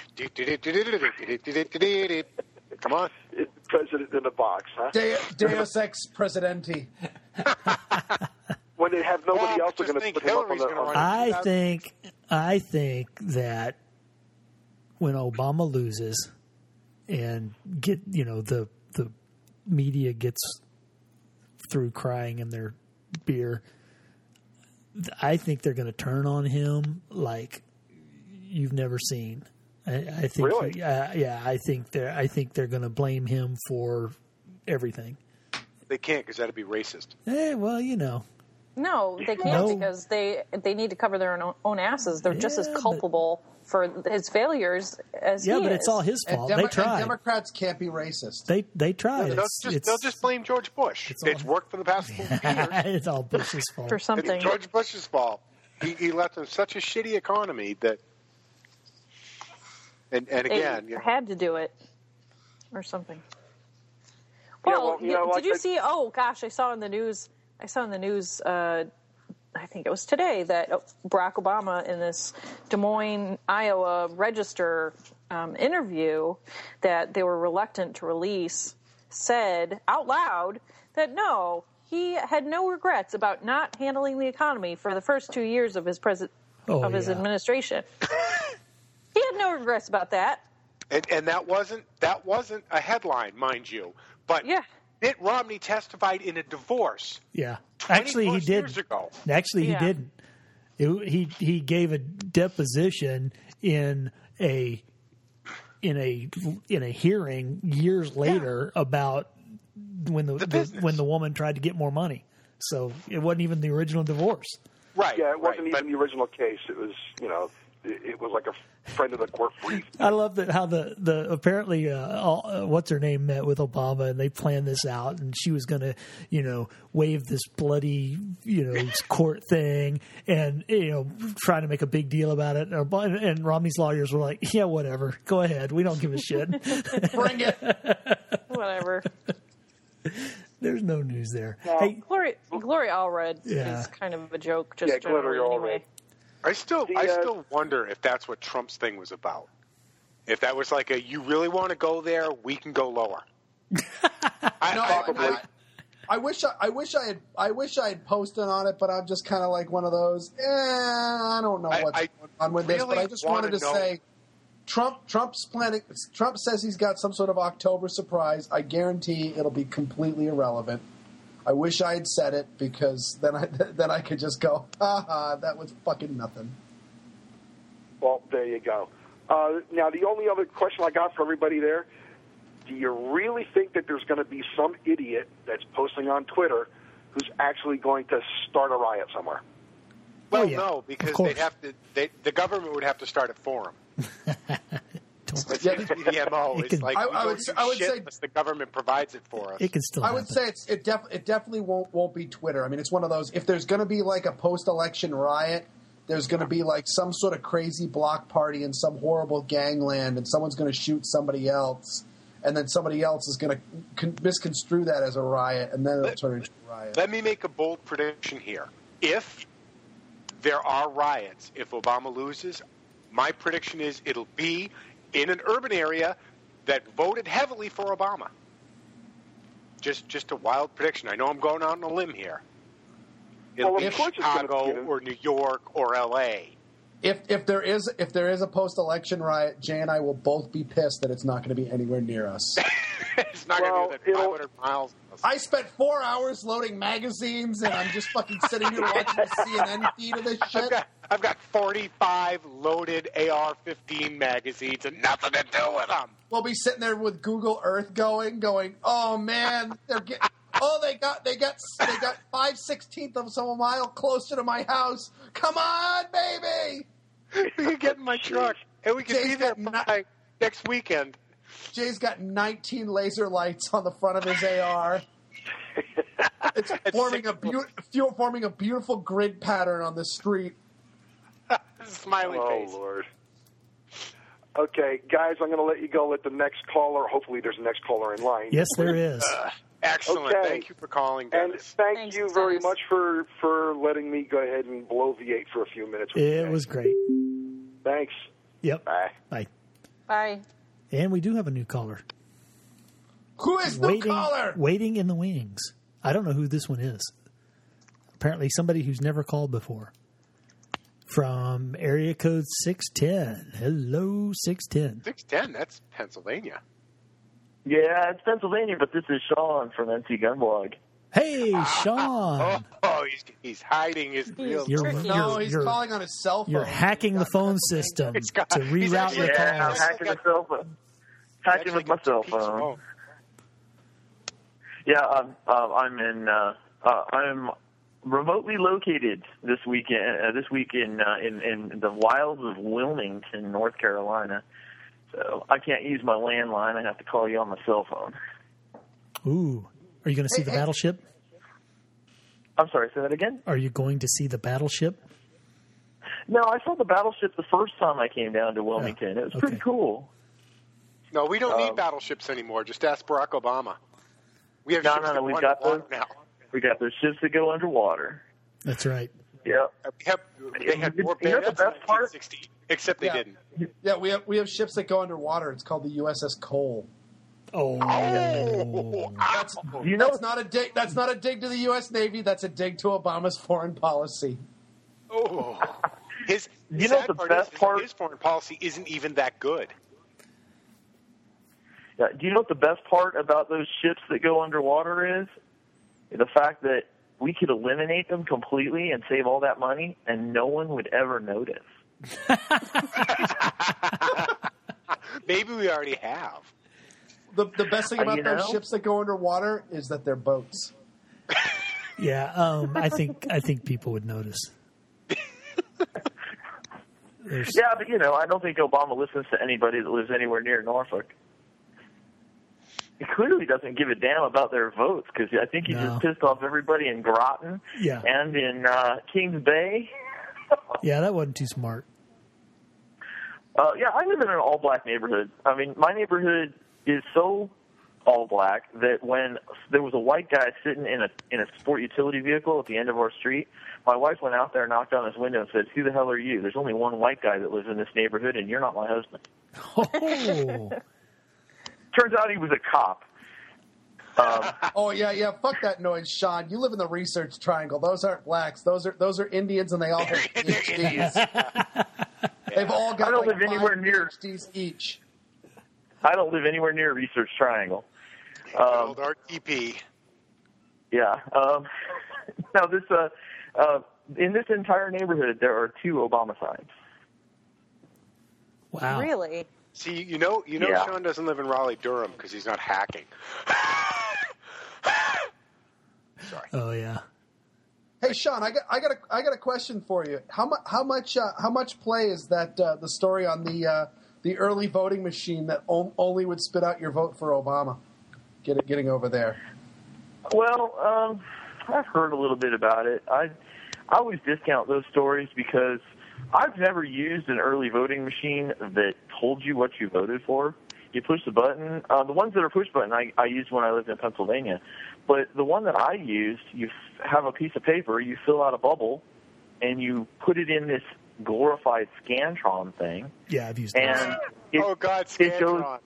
Come on. President in the box, huh? Deus ex presidente. When they have nobody else, they're going to put him up on the... I think that when Obama loses and the media gets through crying in their beer, I think they're going to turn on him like you've never seen. I think, really? I think they're going to blame him for everything. They can't, because that'd be racist. Well, No, they can't, because they need to cover their own asses. They're just as culpable for his failures as he is. Yeah, but it's all his fault. They tried. Democrats can't be racist. They tried. They'll just blame George Bush. It's worked for the past 4 years. It's all Bush's fault. For something. It's George Bush's fault. He left them such a shitty economy that... And again... They had to do it. Or something. Well, did you see... Oh, gosh, I saw in the news... I think it was today, that Barack Obama, in this Des Moines, Iowa Register interview that they were reluctant to release, said out loud that no, he had no regrets about not handling the economy for the first 2 years of his his administration. He had no regrets about that. And that wasn't a headline, mind you. But yeah. Mitt Romney testified in a divorce. Yeah, actually he did. Years ago. Actually, he didn't. He gave a deposition in a hearing years later about when the woman tried to get more money. So it wasn't even the original divorce. Right. Yeah, it wasn't even the original case. It was it was like a friend of the court brief. I love that how the apparently what's her name met with Obama, and they planned this out, and she was going to waive this bloody court thing and try to make a big deal about it, and Romney's lawyers were like, yeah, whatever, go ahead, we don't give a shit. Bring it. Whatever. There's no news there. Well, hey, Gloria Allred is kind of a joke, just Gloria Allred. Anyway. I still wonder if that's what Trump's thing was about. If that was like you really want to go there, we can go lower. I wish I had posted on it, but I'm just kind of like one of those. I don't know what's going on with this, but I just wanted to say, Trump's planning. Trump says he's got some sort of October surprise. I guarantee it'll be completely irrelevant. I wish I had said it, because then I could just go, that was fucking nothing. Well, there you go. Now, the only other question I got for everybody there, do you really think that there's going to be some idiot that's posting on Twitter who's actually going to start a riot somewhere? Well, no, because the government would have to start it for them. The MO is like I would say the government provides it for us. It can still. I would say it definitely won't be Twitter. I mean, it's one of those. If there's going to be like a post-election riot, there's going to be like some sort of crazy block party in some horrible gangland, and someone's going to shoot somebody else, and then somebody else is going to misconstrue that as a riot, and then it'll turn into a riot. Let me make a bold prediction here. If there are riots, if Obama loses, My prediction is it'll be in an urban area that voted heavily for Obama. Just a wild prediction. I know I'm going out on a limb here. It'll be Chicago or New York or L.A. If there is a post-election riot, Jay and I will both be pissed that it's not going to be anywhere near us. It's not going to be within 500 miles. I spent 4 hours loading magazines, and I'm just fucking sitting here watching the CNN feed of this shit. I've got 45 loaded AR-15 magazines and nothing to do with them. We'll be sitting there with Google Earth going, oh man, they're getting. Oh, they got 5/16 of a mile closer to my house. Come on, baby. We can get in my truck, and we can be there by next weekend. Jay's got 19 laser lights on the front of his AR. It's forming a beautiful grid pattern on the street. Smiley face. Oh, Lord. Okay, guys, I'm going to let you go. Let the next caller. Hopefully, there's a next caller in line. Yes, there is. Excellent. Okay. Thank you for calling, Dennis. And thanks you very much for letting me go ahead and blow V8 for a few minutes. It was great. Thanks. Yep. Bye. Bye. Bye. And we do have a new caller. Who is the caller? Waiting in the wings. I don't know who this one is. Apparently somebody who's never called before. From area code 610. Hello, 610. 610, that's Pennsylvania. Yeah, it's Pennsylvania, but this is Sean from NC Gunblog. Hey, Sean. He's hiding his real number. No, he's calling on his cell phone. You're hacking the phone system to reroute your calls. Yeah, I'm hacking the cell phone. Hacking with my cell phone. Yeah, I'm remotely located this week in the wilds of Wilmington, North Carolina. So I can't use my landline. I have to call you on my cell phone. Ooh. Are you going to see the battleship? I'm sorry, say that again? Are you going to see the battleship? No, I saw the battleship the first time I came down to Wilmington. It was pretty cool. No, we don't need battleships anymore. Just ask Barack Obama. We have ships that we've got those now. We got those ships that go underwater. That's right. Yeah. They had more the best part? Except they didn't. Yeah, we have ships that go underwater. It's called the USS Cole. Oh. That's not a dig. That's not a dig to the U.S. Navy. That's a dig to Obama's foreign policy. Oh. His foreign policy isn't even that good. Yeah, do you know what the best part about those ships that go underwater is? The fact that we could eliminate them completely and save all that money, and no one would ever notice. Maybe we already have. The best thing about those ships that go underwater is that they're boats. Yeah, I think people would notice. Yeah, but I don't think Obama listens to anybody that lives anywhere near Norfolk. He clearly doesn't give a damn about their votes because I think he just pissed off everybody in Groton and in Kings Bay. Yeah, that wasn't too smart. Yeah, I live in an all-black neighborhood. I mean, my neighborhood is so all-black that when there was a white guy sitting in a sport utility vehicle at the end of our street, my wife went out there, knocked on his window, and said, "Who the hell are you? There's only one white guy that lives in this neighborhood, and you're not my husband." Oh. Turns out he was a cop. Oh yeah, fuck that noise, Sean. You live in the Research Triangle. Those aren't blacks. Those are Indians, and they all have PhDs. They've all got live anywhere near PhDs each. I don't live anywhere near Research Triangle. Old RTP. Yeah. Now this in this entire neighborhood there are 2 Obama signs. Wow. Really? See, you know, Sean doesn't live in Raleigh-Durham because he's not hacking. Sorry. Oh yeah. Hey Sean, I got a question for you. How much play is that the story on the early voting machine that only would spit out your vote for Obama? Getting over there. Well, I've heard a little bit about it. I always discount those stories because I've never used an early voting machine that told you what you voted for. You push the button. The ones that are push button, I used when I lived in Pennsylvania. But the one that I used, you have a piece of paper, you fill out a bubble, and you put it in this glorified Scantron thing. Yeah, I've used and it. Oh God, Scantron!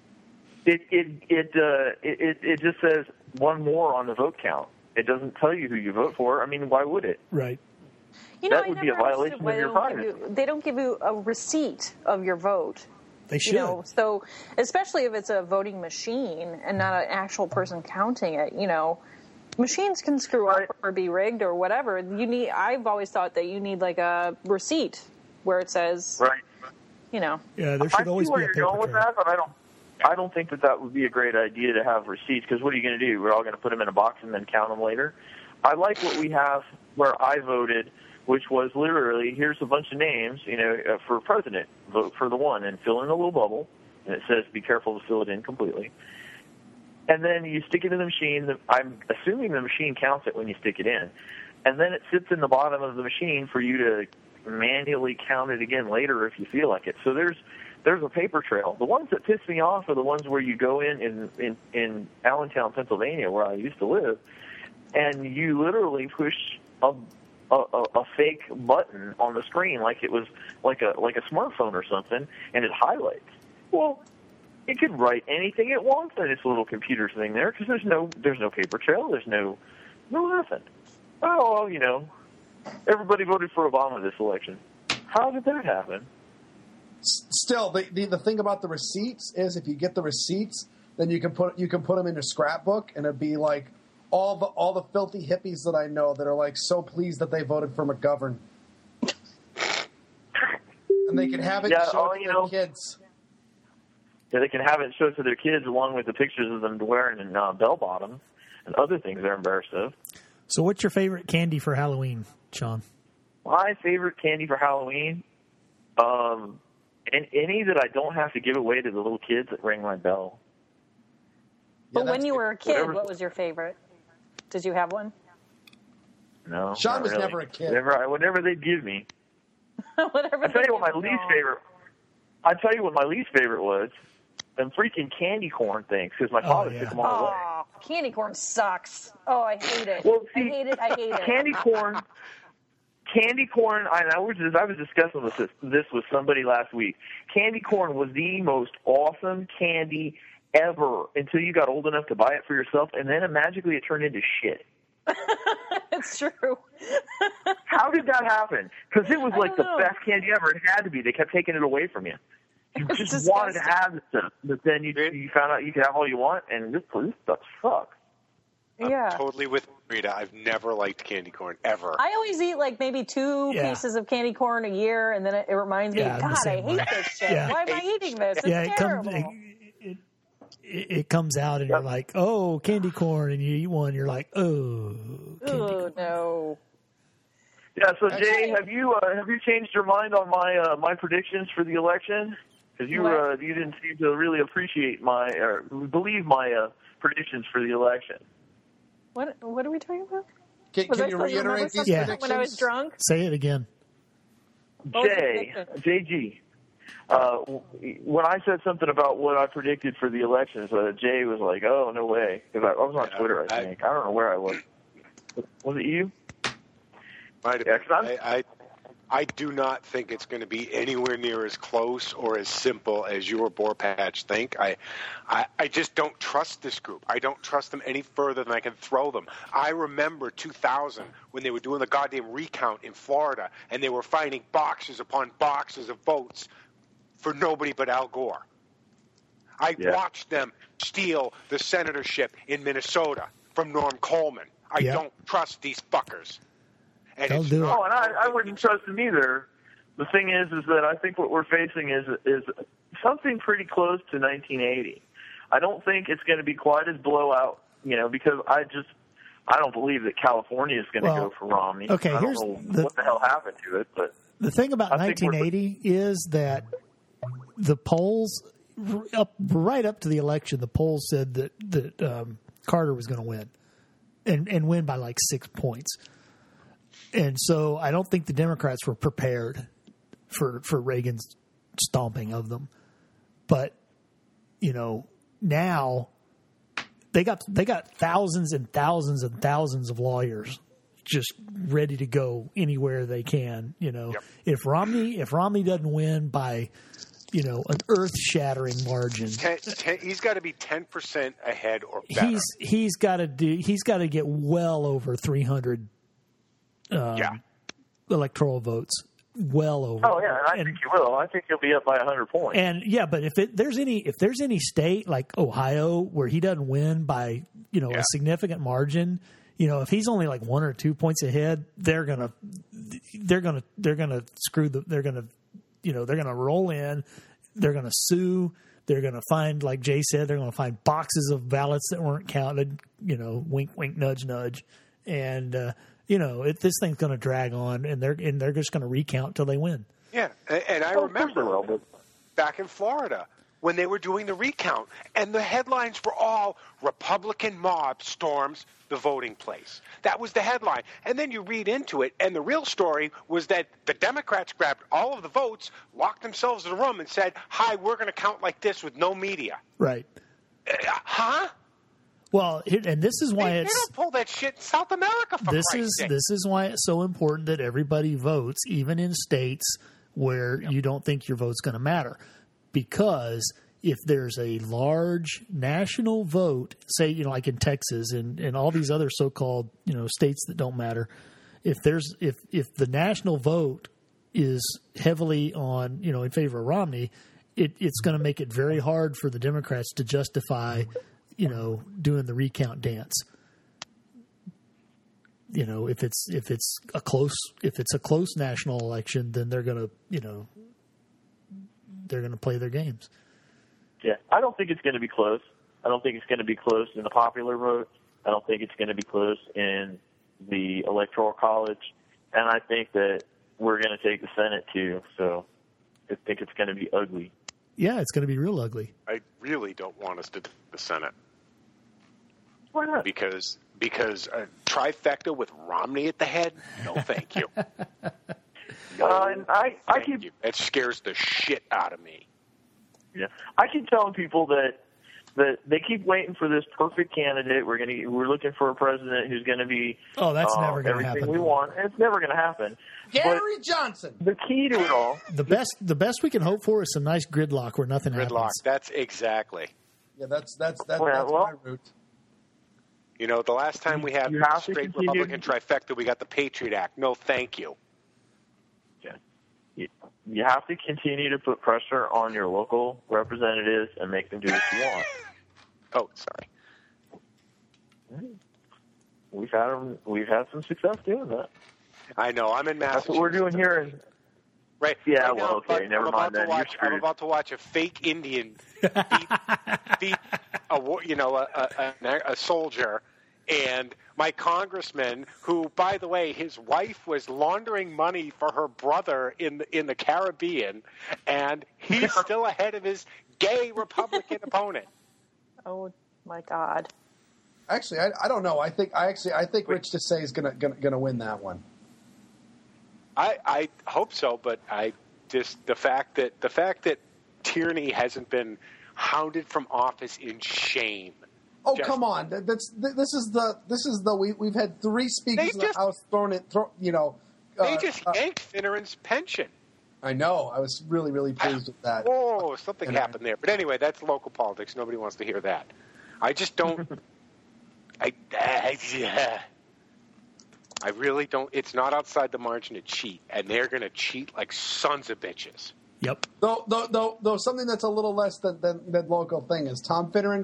It just says one more on the vote count. It doesn't tell you who you vote for. I mean, why would it? Right. That would be a violation of your privacy. They don't give you a receipt of your vote. They should. So especially if it's a voting machine and not an actual person counting it, machines can screw up or be rigged or whatever. I've always thought that you need like a receipt where it says, right. Yeah, there should always be a paper trail. I see where you're going with that, but I don't think that would be a great idea to have receipts, because what are you going to do? We're all going to put them in a box and then count them later? I like what we have where I voted, which was literally, here's a bunch of names, for president, vote for the one, and fill in a little bubble, and it says be careful to fill it in completely. And then you stick it in the machine. I'm assuming the machine counts it when you stick it in. And then it sits in the bottom of the machine for you to manually count it again later if you feel like it. So there's a paper trail. The ones that piss me off are the ones where you go in Allentown, Pennsylvania, where I used to live, and you literally push a fake button on the screen like it was like a smartphone or something, and it highlights. Well, it could write anything it wants in its little computer thing there, because there's no paper trail, there's no nothing. Oh, everybody voted for Obama this election. How did that happen? Still, the thing about the receipts is, if you get the receipts, then you can put them in your scrapbook, and it'd be like all the filthy hippies that I know that are like so pleased that they voted for McGovern, and they can have it show to their kids. Yeah, they can have it show to their kids along with the pictures of them wearing bell bottoms and other things they're embarrassed of. So, what's your favorite candy for Halloween, Sean? My favorite candy for Halloween, and any that I don't have to give away to the little kids that ring my bell. But when you were a kid, what was your favorite? Did you have one? No. Sean was really. never a kid. Whatever they'd give me. Whatever. I'll tell you what my least favorite was. Them freaking candy corn things, because my father took them all away. Oh, candy corn sucks. Oh, I hate it. Well, see, I hate it. Candy corn. I was discussing this with somebody last week. Candy corn was the most awesome candy ever until you got old enough to buy it for yourself, and then magically it turned into shit. It's true. How did that happen? Because it was like the best candy ever. It had to be. They kept taking it away from you. You just wanted to have the stuff, but then you found out you could have all you want, and this stuff sucks. Yeah. I'm totally with Rita. I've never liked candy corn, ever. I always eat like maybe 2 pieces of candy corn a year, and then it reminds me, God, I hate this shit. Yeah. Why am I eating this? It's terrible. It comes out, and you're like, oh, candy corn, and you eat one, you're like, oh, candy corn. No. Yeah, so Jay, have you changed your mind on my predictions for the election? Because you didn't seem to really appreciate believe my predictions for the election. What are we talking about? Can you reiterate these predictions? When I was drunk? Say it again. JG. When I said something about what I predicted for the elections, Jay was like, "Oh, no way!" Because I was on Twitter, I think. I don't know where I was. Was it you? I do not think it's going to be anywhere near as close or as simple as you or Borpatch think. I just don't trust this group. I don't trust them any further than I can throw them. I remember 2000 when they were doing the goddamn recount in Florida, and they were finding boxes upon boxes of votes for nobody but Al Gore. I watched them steal the senatorship in Minnesota from Norm Coleman. I don't trust these fuckers. And I wouldn't trust them either. The thing is that I think what we're facing is something pretty close to 1980. I don't think it's going to be quite as blowout, because I don't believe that California is going to go for Romney. Okay, I don't know what the hell happened to it, but the thing about 1980 is that the polls right up to the election, the polls said that Carter was going to win, and win by like 6 points. And so I don't think the Democrats were prepared for Reagan's stomping of them. But, now they got thousands and thousands and thousands of lawyers just ready to go anywhere they can. If Romney doesn't win by, an earth-shattering margin, he's got to be 10% ahead or better. He's got to get well over 300 electoral votes. Well over. Oh yeah, I think he will. I think he'll be up by 100 points. And yeah, but if there's any state like Ohio where he doesn't win by a significant margin, if he's only like 1 or 2 points ahead, they're gonna roll in, they're gonna sue, they're gonna find, like Jay said, they're gonna find boxes of ballots that weren't counted. Wink, wink, nudge, nudge, and. This thing's going to drag on, and they're just going to recount till they win. Yeah, and I remember back in Florida when they were doing the recount, and the headlines were all Republican mob storms the voting place. That was the headline. And then you read into it, and the real story was that the Democrats grabbed all of the votes, locked themselves in a room, and said, "Hi, we're going to count like this with no media." Right. Huh? Well, and this is why they don't pull that shit in South America. This is why it's so important that everybody votes, even in states where you don't think your vote's going to matter, because if there's a large national vote, say like in Texas and all these other so-called states that don't matter, if the national vote is heavily on in favor of Romney, it's going to make it very hard for the Democrats to justify. Doing the recount dance. If it's a close national election, then they're gonna play their games. Yeah, I don't think it's going to be close. I don't think it's going to be close in the popular vote. I don't think it's going to be close in the Electoral College, and I think that we're going to take the Senate too. So I think it's going to be ugly. Yeah, it's going to be real ugly. I really don't want us to do the Senate. Why not? Because a trifecta with Romney at the head? No, thank you. It scares the shit out of me. Yeah, I keep telling people that they keep waiting for this perfect candidate. We're looking for a president who's going to be that's never going to happen. Everything we want, and it's never going to happen. Gary Johnson. The key to it all. The best we can hope for is some nice gridlock where nothing happens. That's exactly. Yeah, that's my route. The last time we had straight Republican trifecta, we got the Patriot Act. No, thank you. Yeah. You have to continue to put pressure on your local representatives and make them do what you want. Oh, sorry. We've had some success doing that. I know. I'm in Massachusetts. That's what we're doing here. Right. Yeah. Right well, okay. Never mind that. I'm about to watch a fake Indian beat a soldier, and my congressman, who, by the way, his wife was laundering money for her brother in the Caribbean, and he's still ahead of his gay Republican opponent. Oh my God! Actually, I don't know. I think Rich Desai is gonna win that one. I hope so, but the fact that Tierney hasn't been hounded from office in shame. Oh, come on! We've had 3 speakers in the House they just yanked Finneran's pension. I know. I was really, really pleased with that. Oh, something happened there. But anyway, that's local politics. Nobody wants to hear that. I just don't. I really don't. It's not outside the margin to cheat, and they're going to cheat like sons of bitches. Yep. Though something that's a little less than local thing is Tom Finneran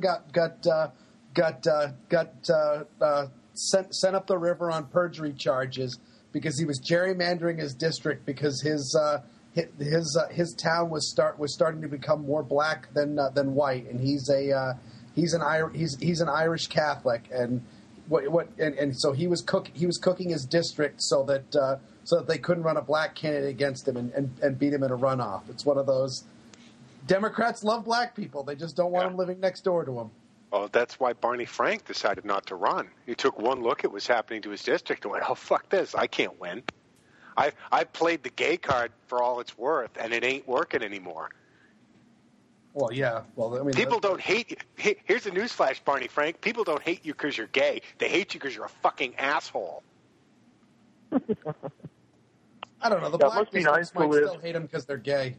got sent up the river on perjury charges because he was gerrymandering his district because his town was starting to become more black than white, and he's an Irish Catholic, and so he was cooking his district so that they couldn't run a black candidate against him and beat him in a runoff. It's one of those. Democrats love black people. They just don't want them living next door to them. Oh, that's why Barney Frank decided not to run. He took one look at what's happening to his district and went, "Oh, fuck this. I can't win. I played the gay card for all it's worth, and it ain't working anymore." Well, yeah. Well, I mean, people don't hate you. Here's a newsflash, Barney Frank. People don't hate you because you're gay. They hate you because you're a fucking asshole. I don't know. The That black must be districts nice to might live. still hate them because they're gay.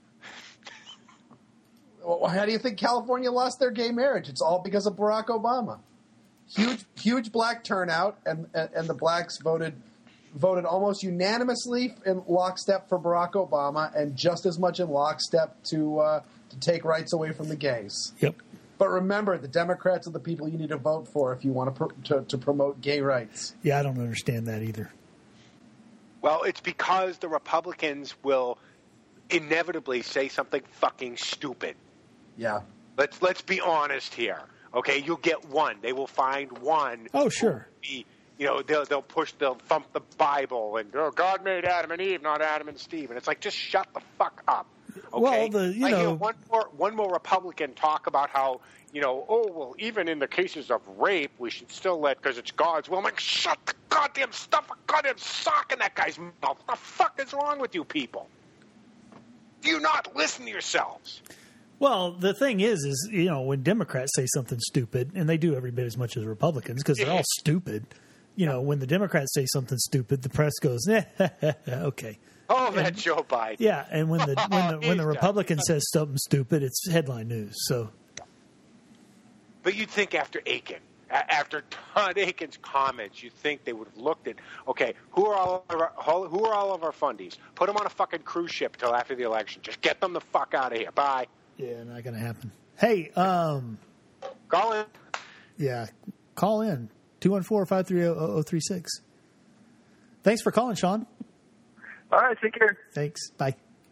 Well, how do you think California lost their gay marriage? It's all because of Barack Obama. Huge black turnout, and the blacks voted almost unanimously in lockstep for Barack Obama, and just as much in lockstep to take rights away from the gays. Yep. But remember, the Democrats are the people you need to vote for if you want to promote gay rights. Yeah, I don't understand that either. Well, it's because the Republicans will inevitably say something fucking stupid. Yeah. Let's be honest here. Okay, you'll get one. They will find one. Oh, sure. They'll thump the Bible and God made Adam and Eve, not Adam and Steve. And it's like, just shut the fuck up. Okay? Well, I hear one more Republican talk about how, even in the cases of rape, we should still because it's God's will. I'm like, shut the goddamn sock in that guy's mouth. What the fuck is wrong with you people? Do you not listen to yourselves? Well, the thing is, when Democrats say something stupid, and they do every bit as much as Republicans because they're all stupid. When the Democrats say something stupid, the press goes, okay. Oh, that's Joe Biden. Yeah, and when the Republican says something stupid, it's headline news. So, but you'd think after Todd Aiken's comments, you'd think they would have looked at, okay, who are all of our fundies? Put them on a fucking cruise ship till after the election. Just get them the fuck out of here. Bye. Yeah, not going to happen. Hey, call in. Yeah, call in 214-530-0036. Thanks for calling, Sean. All right, take care. Thanks. Bye.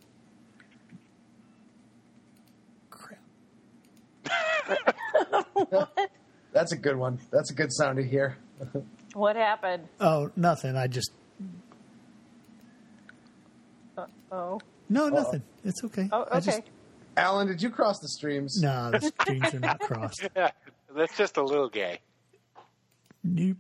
Crap. That's a good one. That's a good sound to hear. What happened? Oh, nothing. I just... Oh. No, nothing. It's okay. Oh, okay. Alan, did you cross the streams? No, the streams are not crossed. Yeah, that's just a little gay. Nope.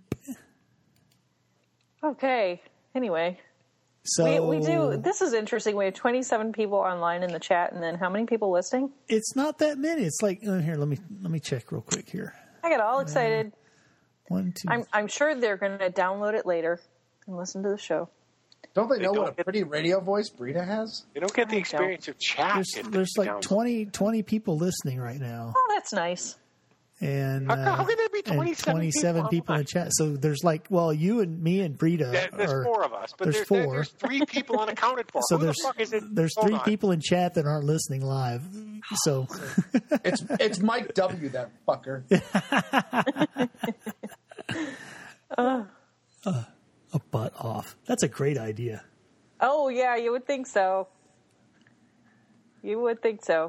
Okay. Anyway. So we do. This is interesting. We have 27 people online in the chat, and then how many people listening? It's not that many. It's like here. Let me check real quick here. I got all excited. 1, 2. I'm sure they're going to download it later and listen to the show. Don't they know what a pretty radio voice Brita has? They don't get the experience of chat. There's like 20 people listening right now. Oh, that's nice. And how can there be 27 people in the chat? So there's you and me and Brita. There's 4 of us, but there's 4. There's 3 people unaccounted for. So Who the fuck is it? There's 3 people in chat that aren't listening live. So it's Mike W. That fucker. A butt off. That's a great idea. Oh yeah, you would think so. You would think so.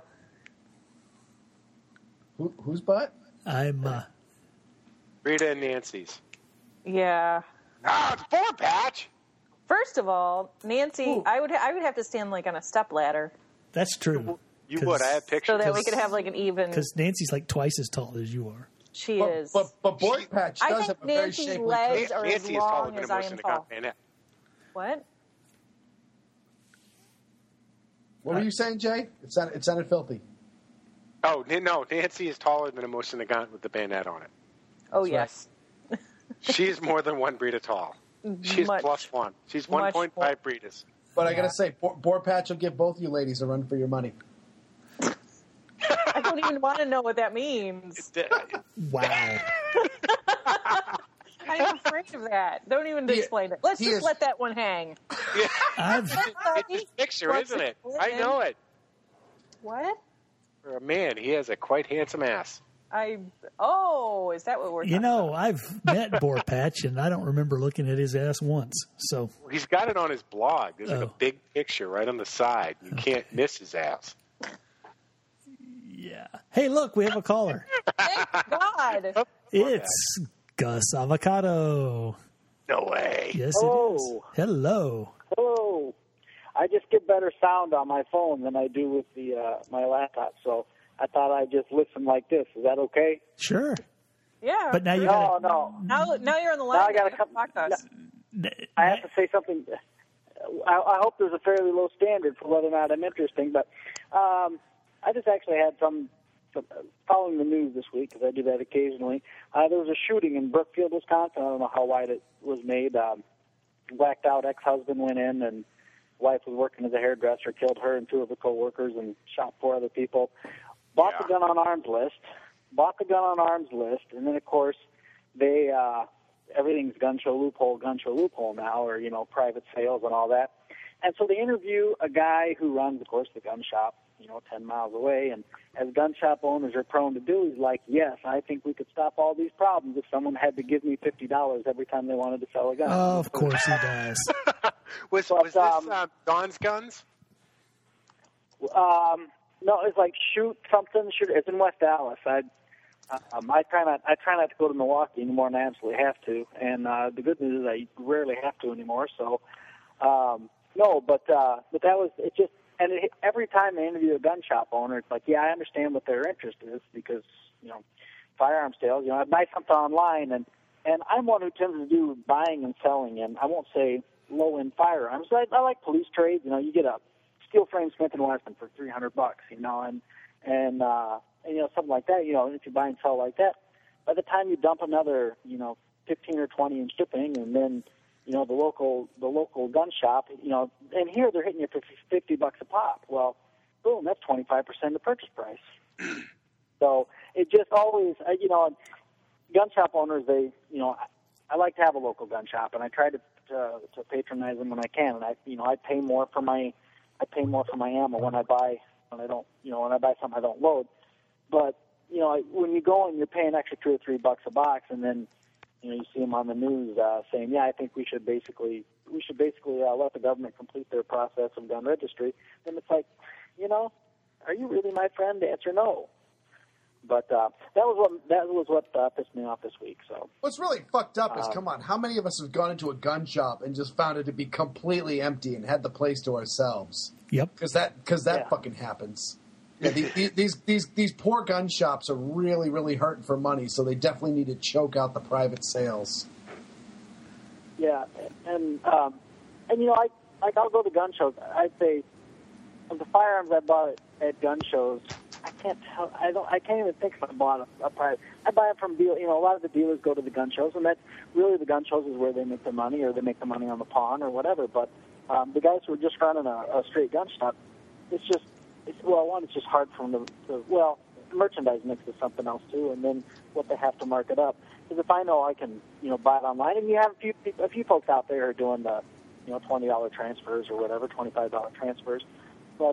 Whose butt? I'm Rita and Nancy's. Yeah. It's 4 patch. First of all, Nancy, ooh. I would have to stand on a step ladder. That's true. You would. I have pictures. So that we could have an even. Because Nancy's twice as tall as you are. She is. But Borg Patch does have a very shapely. Nancy's legs are as long as I am tall. What? What were you saying, Jay? It sounded filthy. Oh, no. Nancy is taller than a Moose in the Gaunt with the bayonet on it. Oh, that's yes. Right. She's more than 1 Brita tall. She's +1. She's 1.5 Britas. But I got to say, Borg Patch will give both you ladies a run for your money. I don't even want to know what that means. Wow. I'm afraid of that. Don't even explain it. Let's just let that one hang. Yeah. It's a picture, isn't it? I know it. What? For a man, he has a quite handsome ass. Is that what we're talking about? I've met Borpatch, and I don't remember looking at his ass once. So he's got it on his blog. There's a big picture right on the side. You can't miss his ass. Yeah. Hey, look, we have a caller. Thank God. It's Gus Avocado. No way. Yes, it is. Hello. Hello. I just get better sound on my phone than I do with my laptop, so I thought I'd just listen like this. Is that okay? Sure. Yeah. But now you No. Now you're on the line. Now I got to come. I have to say something. I hope there's a fairly low standard for whether or not I'm interesting, but I just actually had some following the news this week, because I do that occasionally. There was a shooting in Brookfield, Wisconsin. I don't know how wide it was made. whacked out ex-husband went in, and wife was working as a hairdresser, killed her and two of her co-workers, and shot 4 other people. Bought the gun on arms list, and then of course they everything's gun show loophole now, or private sales and all that. And so they interview a guy who runs, of course, the gun shop, 10 miles away. And as gun shop owners are prone to do, he's like, yes, I think we could stop all these problems if someone had to give me $50 every time they wanted to sell a gun. Oh, of course he does. was this Don's Guns? No, it's like shoot. It's in West Dallas. I try not to go to Milwaukee anymore than I absolutely have to. And the good news is I rarely have to anymore. So, no, but that was it. Just every time they interview a gun shop owner, it's like, yeah, I understand what their interest is because firearm sales. I buy something online, and I'm one who tends to do buying and selling, and I won't say low end firearms. I like police trades. You get a steel frame Smith & Wesson for $300, and something like that. If you buy and sell like that, by the time you dump another 15 or 20 in shipping, and then the local gun shop, and here they're hitting you for $50 a pop. Well, boom, that's 25% of the purchase price. So it just always, gun shop owners, I like to have a local gun shop, and I try to patronize them when I can. And I pay more for my ammo when I buy something I don't load. But when you go and you're paying extra $2 or $3 a box, and then you see them on the news saying, yeah, I think we should basically let the government complete their process of gun registry, then it's like, are you really my friend? The answer no. But that was what pissed me off this week. So what's really fucked up is, come on, how many of us have gone into a gun shop and just found it to be completely empty and had the place to ourselves? Yep. Because that fucking happens. Yeah, these poor gun shops are really, really hurting for money, so they definitely need to choke out the private sales. Yeah, and I'll go to gun shows. I'd say of the firearms I bought at gun shows, I can't even think if I bought a private. I buy it from dealers. A lot of the dealers go to the gun shows, and that's really the gun shows is where they make their money, or they make the money on the pawn or whatever. But the guys who are just running a straight gun shop, it's just hard for them to the merchandise mix is something else too, and then what they have to mark it up. Because if I know I can, buy it online, and you have a few folks out there who are doing the, $20 transfers or whatever, $25 transfers, but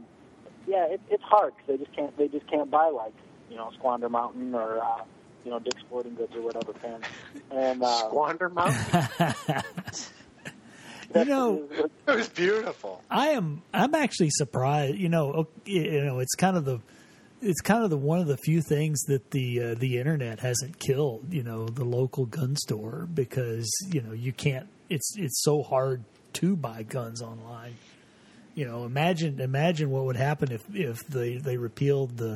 it's hard because they just can't buy like, Squander Mountain or Dick's Sporting Goods or whatever pens. And Squander Mountain. It was beautiful. I'm actually surprised. It's kind of the one of the few things that the internet hasn't killed. The local gun store, because you can't. It's so hard to buy guns online. Imagine what would happen if they repealed the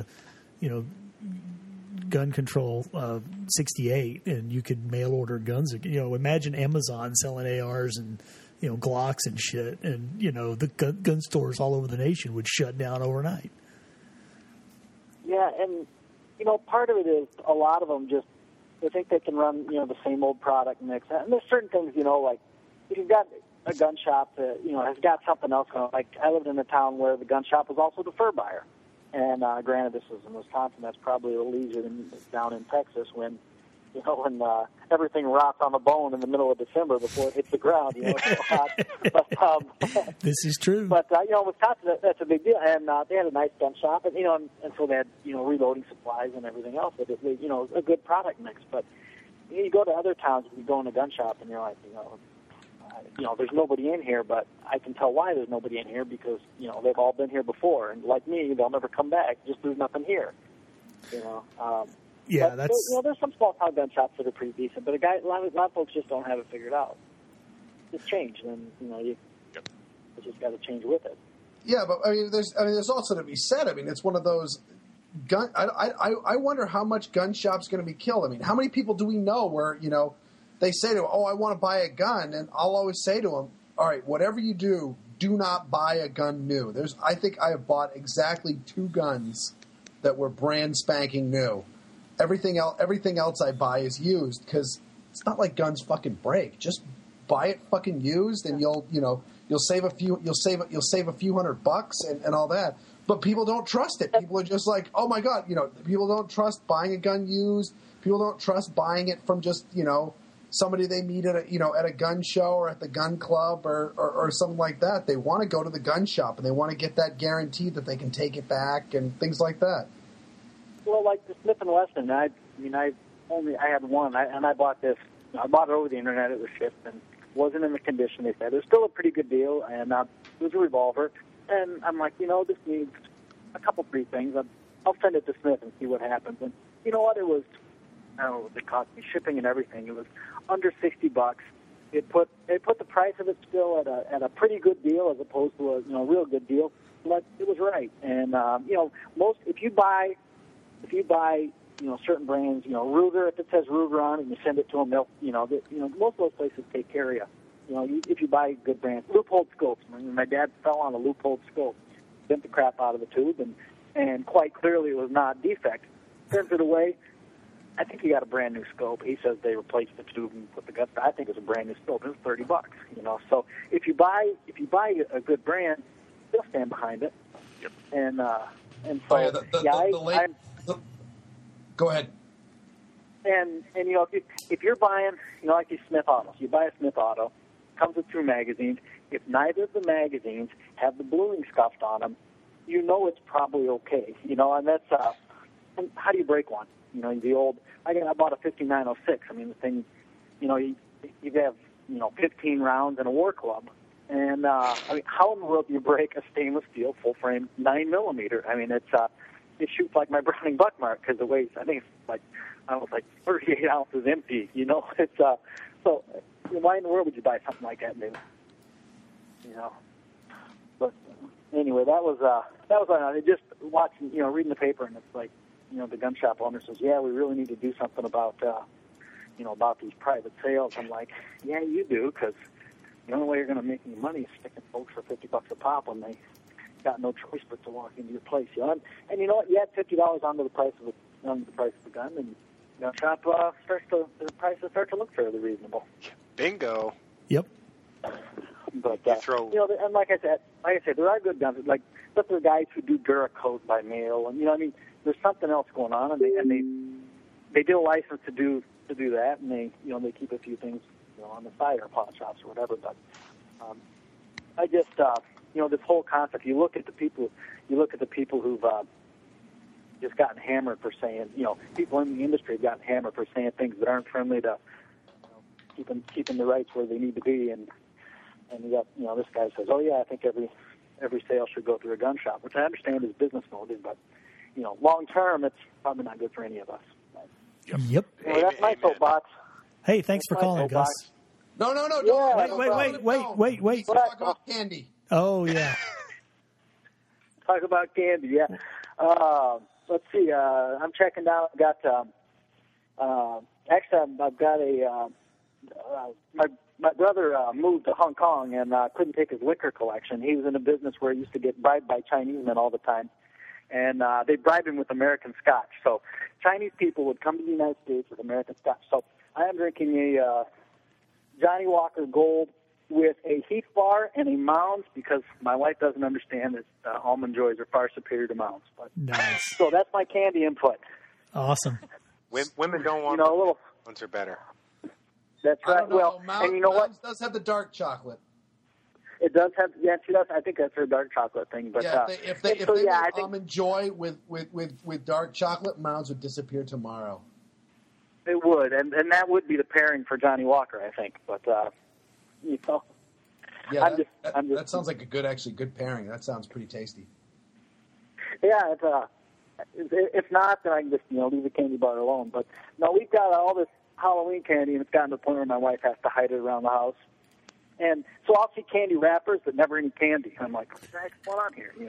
gun control 68 and you could mail order guns. Imagine Amazon selling ARs and Glocks and shit, and the gun stores all over the nation would shut down overnight. Yeah, and part of it is a lot of them they think they can run the same old product mix. And there's certain things like if you've got a gun shop that has got something else going. Like I lived in a town where the gun shop was also the fur buyer, and granted this was in Wisconsin. That's probably a little easier than down in Texas when everything rots on the bone in the middle of December before it hits the ground. It's so hot. But, this is true. But Wisconsin, that's a big deal, and they had a nice gun shop, and and so they had reloading supplies and everything else. But a good product mix. But you go to other towns, you go in a gun shop, and you're like, there's nobody in here, but I can tell why there's nobody in here because they've all been here before, and like me, they'll never come back. Just there's nothing here. Yeah, but, that's. There's some small town gun shops that are pretty decent, but a lot of folks just don't have it figured out. It's changed, and you just got to change with it. Yeah, but there's also to be said. It's one of those gun. I wonder how much gun shops going to be killed. How many people do we know where they say to them, "Oh, I want to buy a gun," and I'll always say to them, "All right, whatever you do, do not buy a gun new." I think I have bought exactly 2 guns that were brand spanking new. Everything else I buy is used because it's not like guns fucking break. Just buy it fucking used, and you'll save a few $100 and all that. But people don't trust it. People are just like, oh my God, people don't trust buying a gun used. People don't trust buying it from just, somebody they meet at a gun show or at the gun club or something like that. They want to go to the gun shop and they want to get that guarantee that they can take it back and things like that. Well, like the Smith & Wesson, I had one, and I bought this. I bought it over the internet. It was shipped and wasn't in the condition they said. It was still a pretty good deal, and it was a revolver. And I'm like, this needs a couple, 3 things. I'll send it to Smith and see what happens. And you know what? It was, I don't know what it cost me, shipping and everything. It was under $60. It put the price of it still at a pretty good deal as opposed to a real good deal. But it was right. And if you buy certain brands, Ruger, if it says Ruger on it and you send it to them, they'll most of those places take care of you. If you buy good brands, Leupold scopes. My dad fell on a Leupold scope, bent the crap out of the tube, and quite clearly it was not defect. Sent it away. I think he got a brand new scope. He says they replaced the tube and put the guts. I think it was a brand new scope. It was $30. So if you buy a good brand, they'll stand behind it. Yep. And so go ahead. And if you're buying, like these Smith Autos, you buy a Smith Auto, comes with 2 magazines. If neither of the magazines have the bluing scuffed on them, it's probably okay. And that's and how do you break one? The old. I bought a 5906. I mean, the thing, you have 15 rounds in a war club, and how in the world do you break a stainless steel full frame 9mm? I mean, it shoots like my Browning Buckmark because it weighs, I think it's like 38 ounces empty. It's so why in the world would you buy something like that new? But anyway, that was just watching, reading the paper, and it's like, the gun shop owner says, yeah, we really need to do something about about these private sales. I'm like, yeah, you do, because the only way you're going to make any money is sticking folks for $50 a pop when they got no choice but to walk into your place. And you know what? You add $50 onto the price of the gun, and gun shop the prices start to look fairly reasonable. Bingo. Yep. But and like I said, there are good guns. Like, but there are guys who do Duracoat by mail, and there's something else going on, and they get a license to do that, and they keep a few things on the side or pawn shops or whatever. But I just this whole concept. You look at the people who've just gotten hammered for saying, people in the industry have gotten hammered for saying things that aren't friendly to keeping the rights where they need to be, and you got this guy says, oh yeah, I think every sale should go through a gun shop, which I understand is business motive, but long term, it's probably not good for any of us. Yep. That's my soapbox. Hey, thanks for calling, Gus. No. Wait. Talk about candy. Oh, yeah. Talk about candy, yeah. Let's see. I'm checking out. I've got I've got my brother moved to Hong Kong and couldn't take his liquor collection. He was in a business where he used to get bribed by Chinese men all the time. And they bribed him with American Scotch. So Chinese people would come to the United States with American Scotch. So I am drinking a Johnny Walker Gold with a Heath Bar and a Mounds because my wife doesn't understand that Almond Joys are far superior to Mounds. But, nice. So that's my candy input. Awesome. Women don't want ones are better. That's right. Well, and you know what? Mounds does have the dark chocolate. It does have, she does. I think that's her dark chocolate thing. But if they made Almond Joy with dark chocolate, Mounds would disappear tomorrow. It would, and that would be the pairing for Johnny Walker, I think. But yeah, that sounds like a good pairing. That sounds pretty tasty. Yeah, if not, then I can just leave the candy bar alone. But no, we've got all this Halloween candy, and it's gotten to the point where my wife has to hide it around the house. And so I'll see candy wrappers, but never any candy. I'm like, what the heck's going on here,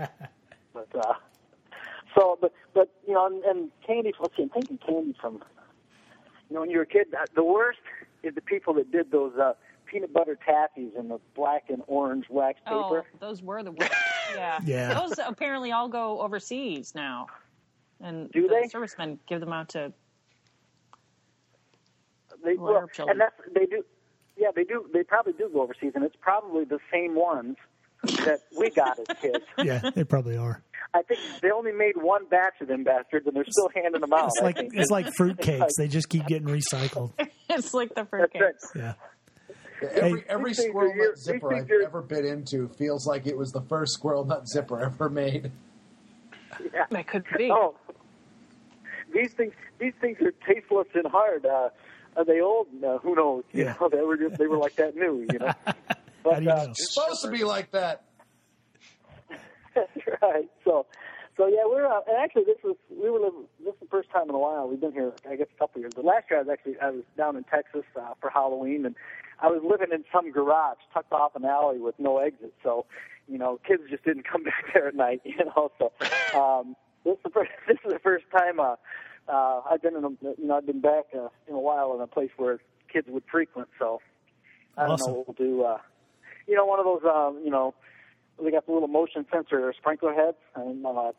But and candy. Let's see, I'm thinking candy from, when you were a kid. The worst is the people that did those peanut butter taffies in the black and orange wax paper. Oh, those were the worst. Yeah. Yeah. Those apparently all go overseas now, and do they? Servicemen give them out to children. And they do. Yeah, they do. They probably do go overseas, and it's probably the same ones that we got as kids. Yeah, they probably are. I think they only made one batch of them bastards, and they're still handing them out. It's like fruitcakes. They just keep getting recycled. It's like the fruitcakes. Yeah. Every squirrel nut zipper I've ever bit into feels like it was the first squirrel nut zipper ever made. Yeah. That could be. Oh, these things are tasteless and hard. Are they old? No, who knows? You know, they were like that new. You know, but How do you know? It's supposed to be like that. That's right. So yeah, we're and actually this is the first time in a while we've been here. I guess a couple years. But last year I was down in Texas for Halloween, and I was living in some garage tucked off an alley with no exit. So, you know, kids just didn't come back there at night. You know, so this is the first time I've been I've been back in a while in a place where kids would frequent. So I don't know what we'll do. One of those they got the little motion sensor sprinkler heads, and around.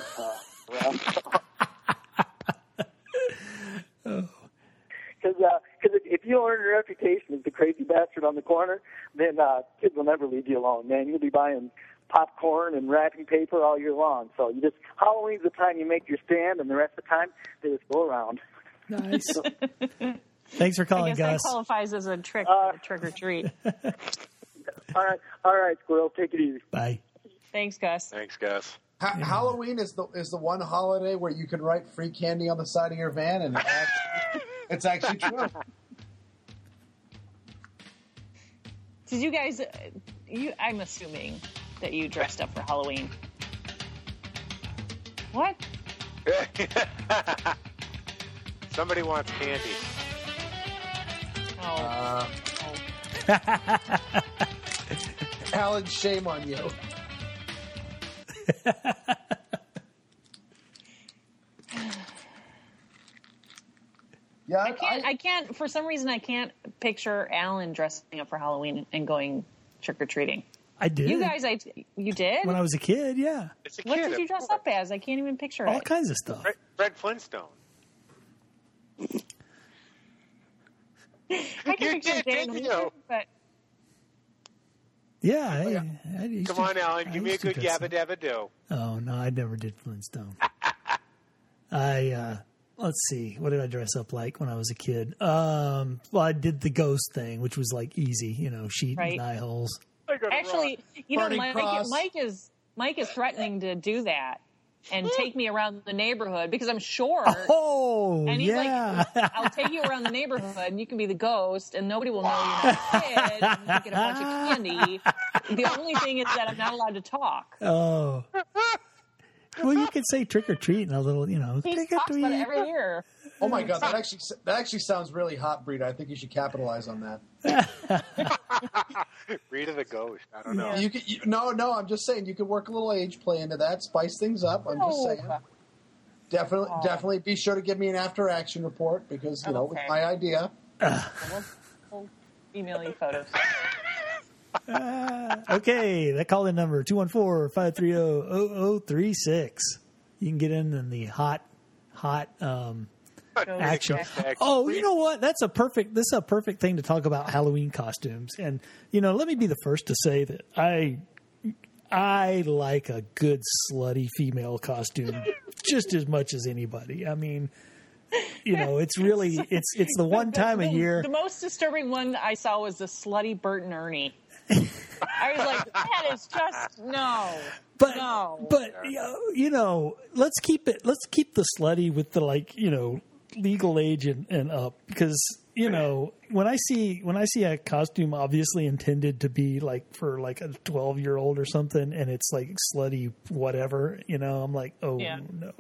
Because if you earn a reputation as the crazy bastard on the corner, then kids will never leave you alone, man. You'll be buying popcorn and wrapping paper all year long. So Halloween's the time you make your stand, and the rest of the time they just go around. Nice. Thanks for calling, Gus. That qualifies as a trick for the trick or treat. All right, Squirrel. Take it easy. Bye. Thanks, Gus. Halloween is the one holiday where you can write free candy on the side of your van, and it's actually true. Did you guys? I'm assuming that you dressed up for Halloween. What? Somebody wants candy. Alan, shame on you. Yeah, I can't. For some reason, I can't picture Alan dressing up for Halloween and going trick or treating. I did. You guys, you did? When I was a kid, yeah. What did you dress up as? I can't even picture it. All kinds of stuff. Fred Flintstone. I can picture Dan Weaver, but... Yeah. Come on, Alan. Give me a good yabba dabba do. Oh, no, I never did Flintstone. Let's see. What did I dress up like when I was a kid? Well, I did the ghost thing, which was like easy, sheet and eye holes. Actually, Mike is threatening to do that and take me around the neighborhood because I'm short. Oh, and he's yeah. like, I'll take you around the neighborhood and you can be the ghost and nobody will know you're not a kid and you get a bunch of candy. The only thing is that I'm not allowed to talk. Oh. Well, you could say trick or treat and a little, He talks about it every year. Oh my God, that actually sounds really hot, Breed. I think you should capitalize on that. Rita the Ghost. I don't know. No. I'm just saying you could work a little age play into that, spice things up. I'm just saying. Definitely be sure to give me an after action report because it was my idea. We'll email you photos. Okay, that call-in number 214-530-0036. You can get in the hot action. Oh, you know what? This is a perfect thing to talk about Halloween costumes. And let me be the first to say that I like a good slutty female costume just as much as anybody. I mean, it's really it's the one time a year. The most disturbing one I saw was the slutty Bert and Ernie. I was like, that is just no. But no. let's keep the slutty with the legal age and up because when I see a costume obviously intended to be for a 12-year-old or something and it's like slutty whatever, I'm like, oh no.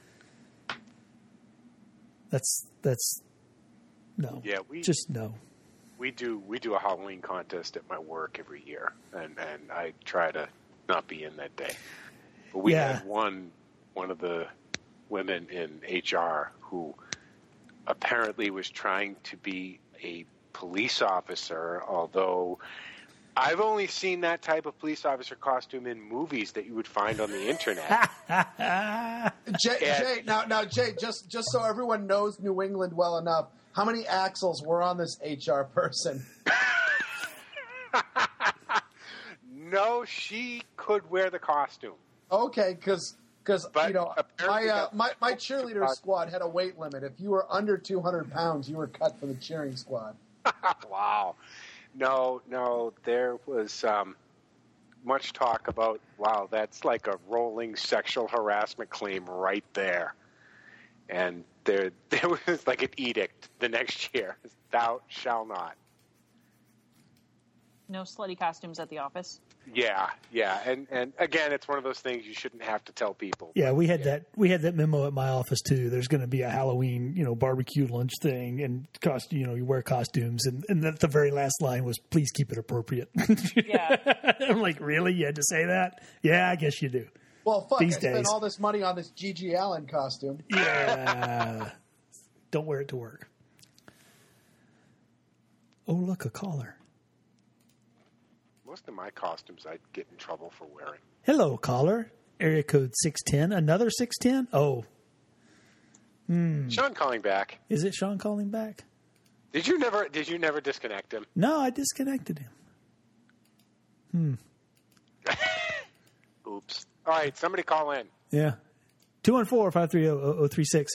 That's no. Yeah, no. We do a Halloween contest at my work every year, and I try to not be in that day. But we had one of the women in HR who apparently was trying to be a police officer, although I've only seen that type of police officer costume in movies that you would find on the internet. Jay, just so everyone knows New England well enough, how many axles were on this HR person? No, she could wear the costume. Okay, because you know, my cheerleader squad had a weight limit. If you were under 200 pounds, you were cut from the cheering squad. Wow. No, there was much talk about, wow, that's like a rolling sexual harassment claim right there. And there was like an edict the next year. Thou shall not. No slutty costumes at the office. Yeah. And again, it's one of those things you shouldn't have to tell people. Yeah, we had that memo at my office too. There's going to be a Halloween, barbecue lunch thing, and you wear costumes, and the very last line was, "Please keep it appropriate." Yeah. I'm like, really? You had to say that? Yeah, I guess you do. Well, fuck, These I spent days. all this money on this Gigi Allen costume. Yeah. Don't wear it to work. Oh, look, a caller. Most of my costumes I'd get in trouble for wearing. Hello, caller. Area code 610. Another 610? Oh. Sean calling back. Is it Sean calling back? Did you never disconnect him? No, I disconnected him. Oops. All right, somebody call in. Yeah. 214-530-0036.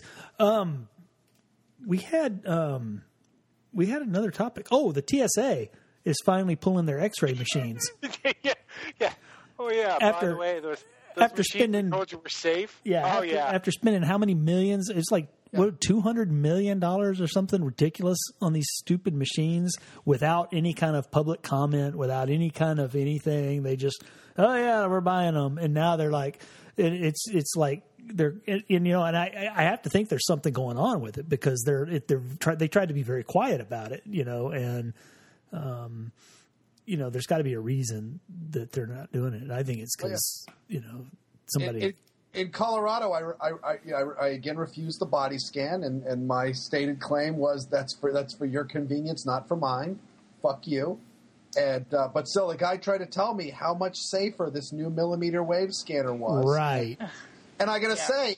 We had another topic. Oh, the TSA is finally pulling their X-ray machines. Yeah. Oh, yeah. By the way, those after machines spending, told you were safe? Yeah. After spending how many millions? It's like, $200 million or something ridiculous on these stupid machines without any kind of public comment, without any kind of anything. They just, oh, yeah, we're buying them. And now they're like, it's like, and I have to think there's something going on with it, because they tried to be very quiet about it, and there's got to be a reason that they're not doing it. And I think it's because somebody in Colorado, I again refused the body scan, and my stated claim was that's for your convenience, not for mine. Fuck you. And but still, the guy tried to tell me how much safer this new millimeter wave scanner was. Right. And I gotta say,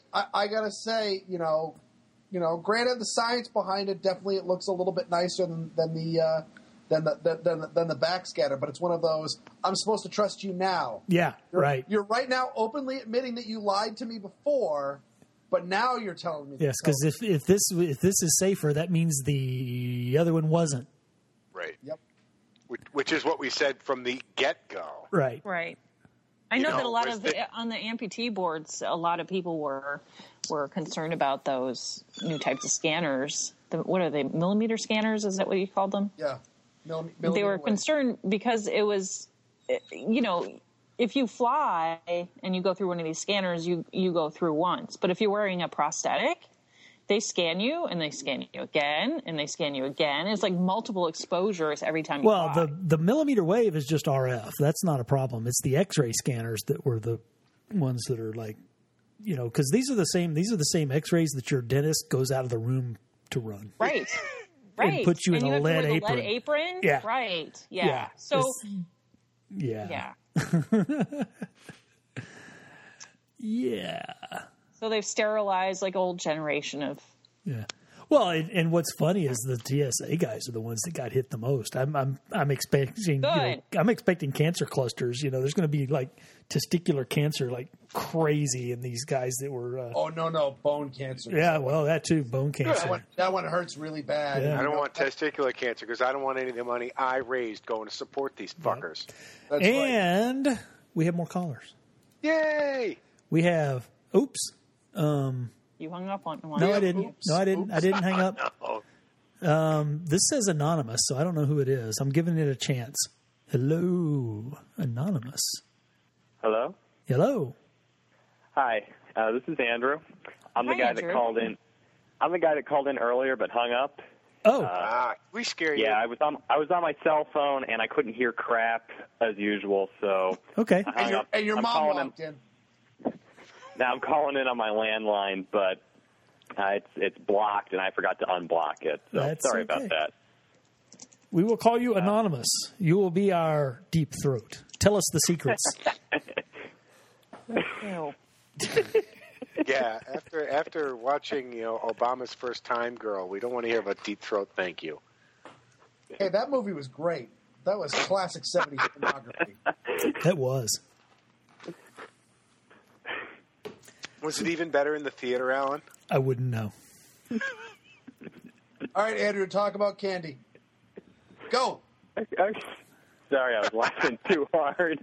granted, the science behind it, definitely it looks a little bit nicer than the back scanner, but it's one of those, I'm supposed to trust you now. Yeah, right. You're right now openly admitting that you lied to me before, but now you're telling me. Yes, because if this is safer, that means the other one wasn't. Right. Yep. Which is what we said from the get-go. Right. Right. I know that a lot of on the amputee boards, a lot of people were concerned about those new types of scanners. What are they? Millimeter scanners? Is that what you called them? Yeah. They were concerned because it was, if you fly and you go through one of these scanners, you go through once. But if you're wearing a prosthetic, they scan you and they scan you again and they scan you again. It's like multiple exposures every time you fly. Well, the millimeter wave is just RF. That's not a problem. It's the X-ray scanners that were the ones that are like, because these are the same X-rays that your dentist goes out of the room to run. Right. Right. And puts you in a lead apron. Lead apron? Yeah. Right. Yeah. So. Yeah. Yeah. So they've sterilized like old generation of. Yeah. Well, and what's funny is the TSA guys are the ones that got hit the most. I'm expecting I'm expecting cancer clusters. There's going to be like testicular cancer like crazy in these guys that were. No, bone cancer. Yeah, well, that too, bone cancer. That one hurts really bad. Yeah. I don't want testicular cancer because I don't want any of the money I raised going to support these fuckers. That's and right. We have more callers. Yay! We have. Oops. You hung up on one. No, I didn't. Oops. No, I didn't. I didn't hang up. No. This says anonymous, so I don't know who it is. I'm giving it a chance. Hello, anonymous. Hello? Hello. Hi, this is Andrew. I'm the guy that called in. I'm the guy that called in earlier but hung up. Oh. We scare you. Yeah, I was on my cell phone and I couldn't hear crap as usual, so Okay. I hung up. And your mom walked in. Now I'm calling in on my landline, but it's blocked and I forgot to unblock it. So That's sorry okay. about that. We will call you Anonymous. You will be our deep throat. Tell us the secrets. Yeah, after watching Obama's First Time Girl, we don't want to hear about Deep Throat. Thank you. Hey, that movie was great. That was classic 70s pornography. That was. Was it even better in the theater, Alan? I wouldn't know. All right, Andrew, talk about candy. Go. Sorry, I was laughing too hard.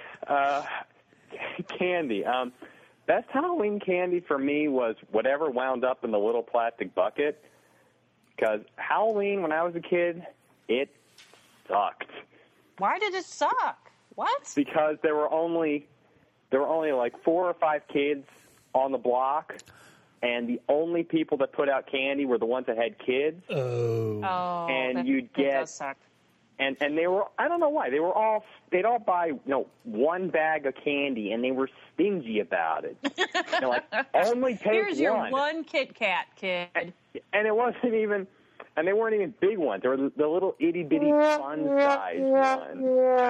Candy. Best Halloween candy for me was whatever wound up in the little plastic bucket. Because Halloween, when I was a kid, it sucked. Why did it suck? What? Because there were only like 4 or 5 kids on the block, and the only people that put out candy were the ones that had kids. Oh, and you'd get that does suck. And they were, I don't know why, they'd all buy, one bag of candy, and they were stingy about it. Like, only take Here's one. your one Kit Kat, kid. And it wasn't even, and they weren't even big ones. They were the little itty-bitty fun-sized ones.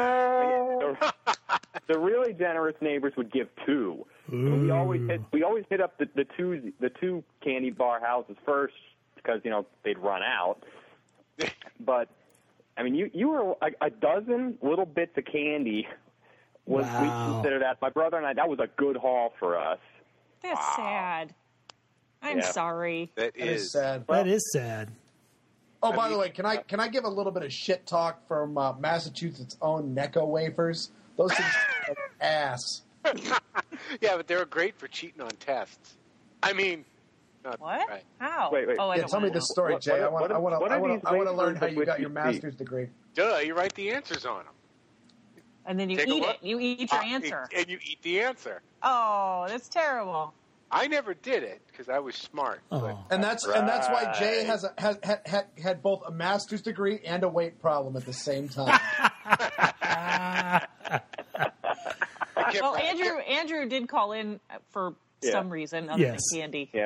The really generous neighbors would give 2. We always hit up the two candy bar houses first because, they'd run out. But I mean, you were a dozen little bits of candy. We considered that. My brother and I, that was a good haul for us. That's sad. I'm sorry. That is sad. That is sad. Oh, by the way, can I give a little bit of shit talk from Massachusetts' own Necco wafers? Those things are ass. Yeah, but they were great for cheating on tests. I mean, what? Right. How? Wait. Oh, Tell me this story, Jay. I want to learn how you got your master's degree. Duh, you write the answers on them. And then you eat it. You eat your answer. And you eat the answer. Oh, that's terrible. I never did it because I was smart. Oh. And that's why Jay has had both a master's degree and a weight problem at the same time. Well, Andrew did call in for some reason other than candy. Yeah,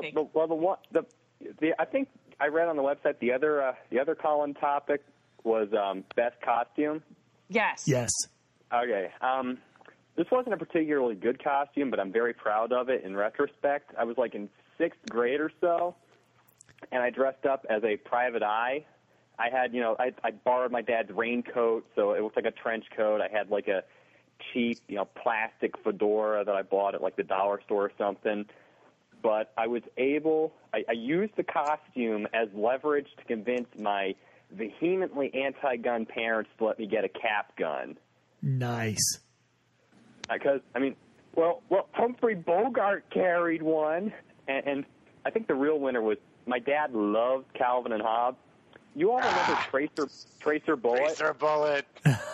I think I read on the website the other call-in topic was best costume. Yes. Okay. This wasn't a particularly good costume, but I'm very proud of it in retrospect. I was like in 6th grade or so, and I dressed up as a private eye. I had, I borrowed my dad's raincoat, so it looked like a trench coat. I had like a cheap, plastic fedora that I bought at like the dollar store or something. But I was able, I used the costume as leverage to convince my vehemently anti-gun parents to let me get a cap gun. Nice. Because, Humphrey Bogart carried one, and I think the real winner was my dad loved Calvin and Hobbes. You all remember Tracer Bullet? Tracer Bullet.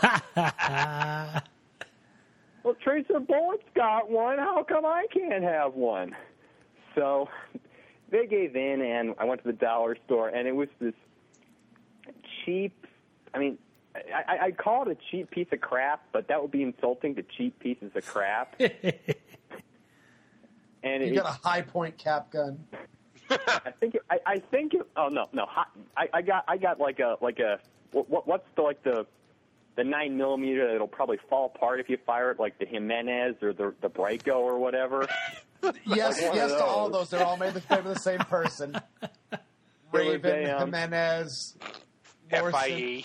Well, Tracer Bullet's got one. How come I can't have one? So they gave in, and I went to the dollar store, and it was this cheap, I call it a cheap piece of crap, but that would be insulting to cheap pieces of crap. And you got a high point cap gun. I think. Oh no. I got like a what's the 9mm that'll probably fall apart if you fire it, like the Jimenez or the Braco or whatever. Yes to all those. They're all made by the same person. Raven, Jimenez, FIE.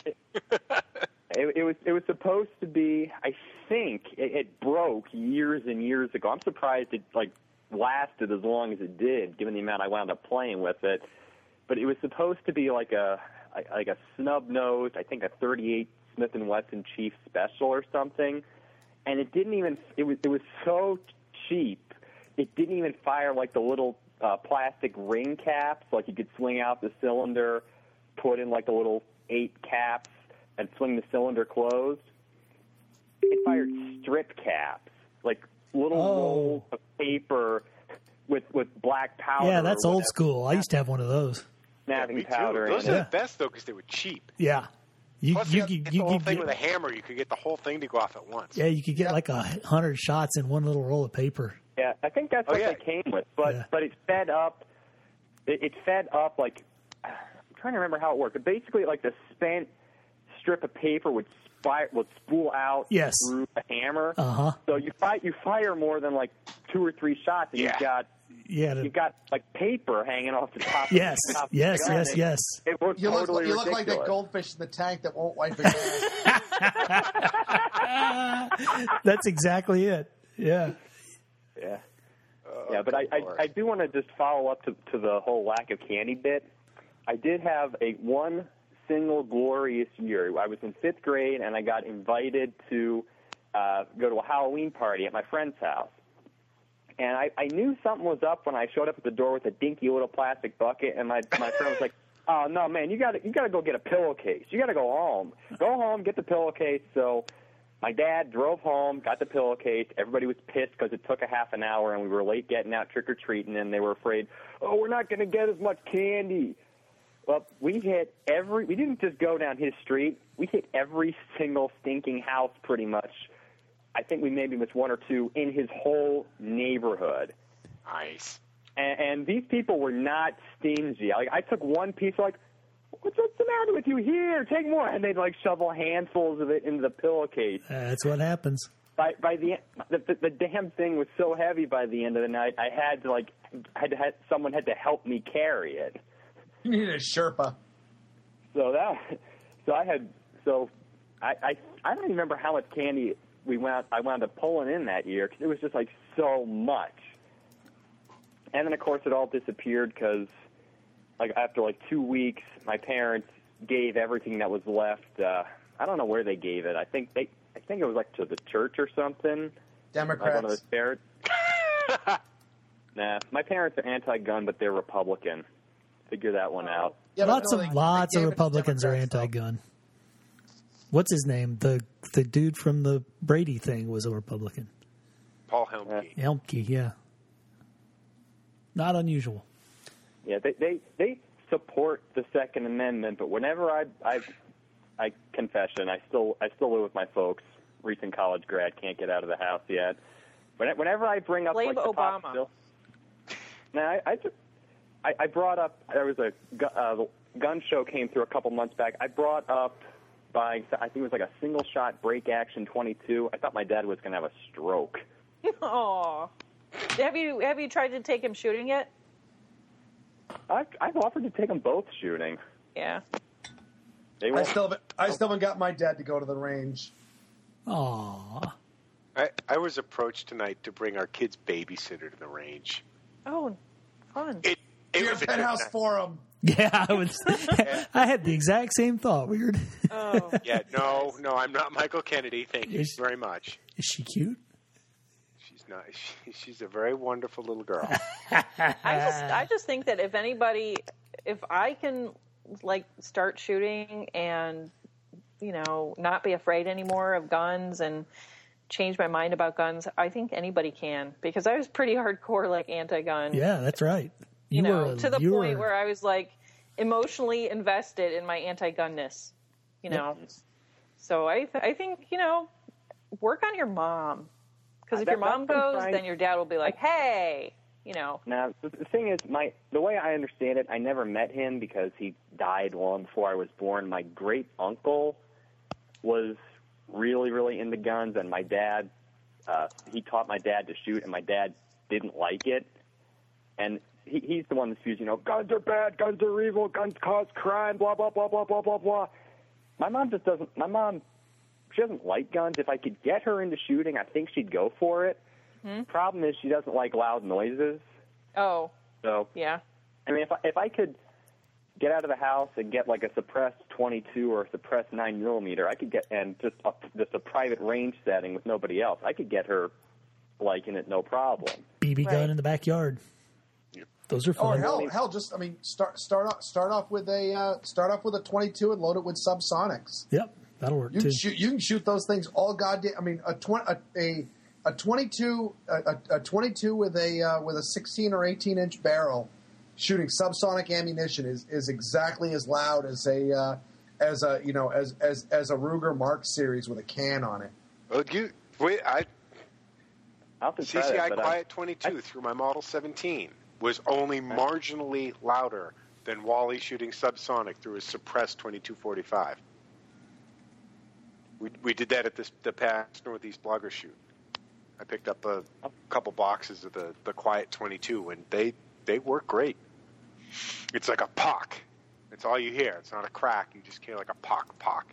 It was supposed to be. I think it broke years and years ago. I'm surprised it lasted as long as it did, given the amount I wound up playing with it. But it was supposed to be like a snub-nosed, I think a .38 Smith & Wesson Chief Special or something, and it didn't even. It was so cheap. It didn't even fire like the little plastic ring caps, like you could swing out the cylinder, put in like the little 8 caps, and swing the cylinder closed. It fired strip caps, like little rolls of paper with black powder. Yeah, that's old school. I used to have one of those. Snapping powder. Those are the best though because they were cheap. Yeah. Plus, you get the whole thing with a hammer. You could get the whole thing to go off at once. Yeah, you could get like 100 shots in one little roll of paper. Yeah, I think that's what they came with. But it fed up. It fed up like I'm trying to remember how it worked. But basically, like the spent strip of paper would spool out through the hammer. So you fire more than like 2 or 3 shots, and you've got like paper hanging off the top. Yes, of the top yes, of the gun. yes. It was you totally look ridiculous. like that goldfish in the tank that won't wipe its ass. That's exactly it. Yeah. Yeah. Yeah, but I do want to just follow up to the whole lack of candy bit. I did have one single glorious year. I was in 5th grade, and I got invited to go to a Halloween party at my friend's house. And I knew something was up when I showed up at the door with a dinky little plastic bucket, and my friend was like, "Oh no, man, you got to go get a pillowcase. You got to go home. Go home, get the pillowcase." So my dad drove home, got the pillowcase. Everybody was pissed because it took a half an hour, and we were late getting out trick or treating, and they were afraid, "Oh, we're not going to get as much candy." Well, we didn't just go down his street. We hit every single stinking house pretty much. I think we maybe missed 1 or 2 in his whole neighborhood. Nice. And these people were not stingy. Like, I took one piece, like, what's the matter with you? Here, take more. And they'd, like, shovel handfuls of it into the pillowcase. That's what happens. By the damn thing was so heavy by the end of the night, I had to someone had to help me carry it. You needed a Sherpa. I don't even remember how much candy I wound up pulling in that year, because it was just like so much. And then of course it all disappeared because like after like 2 weeks, my parents gave everything that was left. I don't know where they gave it. I think it was like to the church or something. Democrats. Like one of those parents. Nah, my parents are anti-gun, but they're Republican. Figure that one out. Yeah, lots of Republicans are anti-gun. What's his name? The dude from the Brady thing was a Republican. Paul Helmke. Helmke, yeah. Not unusual. Yeah, they support the Second Amendment, but whenever I confession, I still live with my folks. Recent college grad, can't get out of the house yet. Whenever I bring up Blame like the Obama. possibility, now I brought up, there was a gun show came through a couple months back. I brought up buying, I think it was like a single shot break action 22. I thought my dad was going to have a stroke. Aw. Have you tried to take him shooting yet? I've offered to take them both shooting. Yeah. I still haven't got my dad to go to the range. Aww. I was approached tonight to bring our kid's babysitter to the range. Oh, fun. It Your was a penthouse good night. forum. Yeah, I had the exact same thought. Weird. Oh. Yeah, no, I'm not Michael Kennedy. Thank you very much. Is she cute? She's not. She's a very wonderful little girl. I just think that if I can like start shooting and not be afraid anymore of guns and change my mind about guns, I think anybody can, because I was pretty hardcore like anti-gun. Yeah, that's right. To the point where I was like emotionally invested in my anti-gunness. So I think work on your mom, because if your mom goes, then your dad will be like, hey. Now, the thing is, the way I understand it, I never met him because he died long before I was born. My great uncle was really, really into guns, and my dad, he taught my dad to shoot, and my dad didn't like it. And he's the one that's used, guns are bad, guns are evil, guns cause crime, blah, blah, blah, blah, blah, blah, blah. My mom she doesn't like guns. If I could get her into shooting, I think she'd go for it. Problem is she doesn't like loud noises. Oh. So yeah. I mean, if I could get out of the house and get like a suppressed 22 or a suppressed 9mm, I could get just a private range setting with nobody else. I could get her liking it, no problem. BB gun in the backyard. Those are fun. Oh hell! Just start off with a 22 and load it with subsonics. Yep, that'll work too. You can shoot those things all goddamn. I mean, a 22 with a 16 or 18 inch barrel shooting subsonic ammunition is exactly as loud as a Ruger Mark series with a can on it. Well, CCI Quiet 22 through my Model 17 was only marginally louder than Wally shooting subsonic through his suppressed 22-45. We did that at the past Northeast Blogger shoot. I picked up a couple boxes of the Quiet 22, and they work great. It's like a pock. It's all you hear. It's not a crack. You just hear like a pock.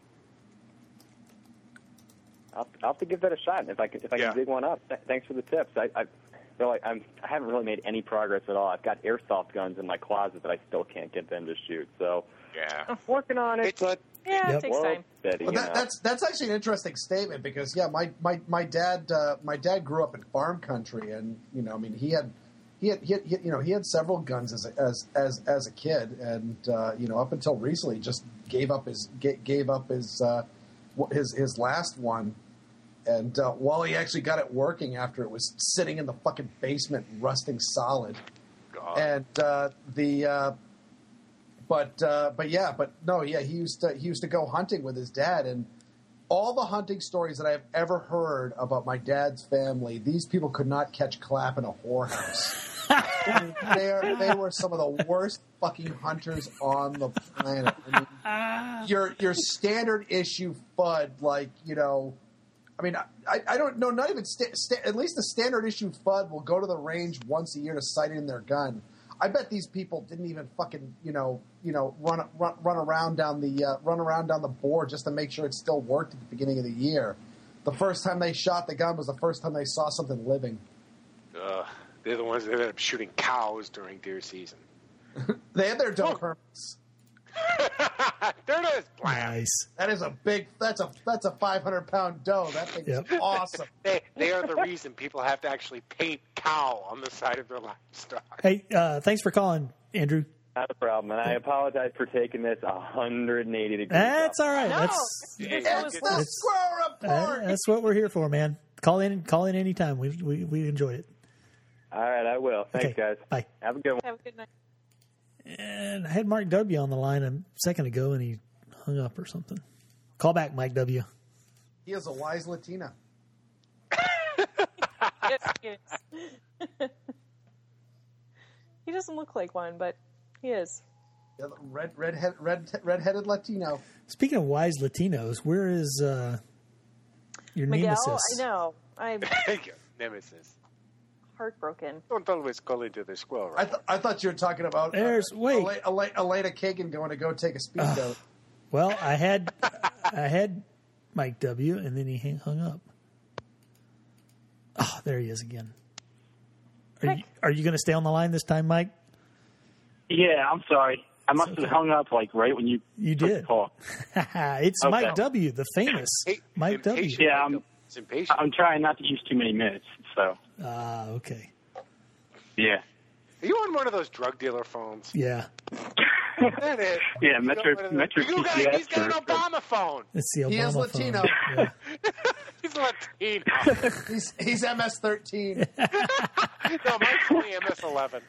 I'll have to give that a shot if I can dig one up. Thanks for the tips. I haven't really made any progress at all. I've got airsoft guns in my closet that I still can't get them to shoot. So I'm working on it, but it takes time. Steady, well, that's actually an interesting statement because my dad grew up in farm country, and I mean he had several guns as a kid, and up until recently just gave up his last one. And Wally actually got it working after it was sitting in the fucking basement rusting solid. God. And he used to go hunting with his dad, and all the hunting stories that I've ever heard about my dad's family, these people could not catch clap in a whorehouse. They were some of the worst fucking hunters on the planet. I mean, your standard issue FUD, I mean, I don't know. Not even at least the standard issue FUD will go to the range once a year to sight in their gun. I bet these people didn't even fucking run around down the board just to make sure it still worked at the beginning of the year. The first time they shot the gun was the first time they saw something living. They're the ones that ended up shooting cows during deer season. They had their doe permits. There it is. Nice. That's a 500-pound doe. That thing is awesome. They are the reason people have to actually paint cow on the side of their livestock. Hey, thanks for calling, Andrew. Not a problem, and I apologize for taking this 180 degrees. That's all right. No, it's the Squirrel Report. That's what we're here for, man. Call in anytime. We enjoyed it. All right, I will. Thanks, guys. Bye. Have a good one. Have a good night. And I had Mark W. on the line a second ago, and he hung up or something. Call back, Mike W. He is a wise Latina. Yes. He doesn't look like one, but he is. Yeah, redheaded Latino. Speaking of wise Latinos, where is your Miguel? nemesis? I know. I'm Nemesis. heartbroken. Don't always call into the squirrel. I thought you were talking about Elena Kagan going to go take a speedboat. Well, I had Mike W. and then he hung up. Oh, there he is again. Are you going to stay on the line this time, Mike? Yeah, I'm sorry. I must have hung up right when you did. Call. It's okay. Mike W., the famous Mike W. Yeah, I'm trying not to use too many minutes. So. Okay. Yeah. Are you on one of those drug dealer phones? Yeah. That is. Yeah, Metro PCS. He's got an Obama phone. It's the Obama He is phone. Latino. Yeah. He's Latino. he's MS-13. No, mine's only MS-11.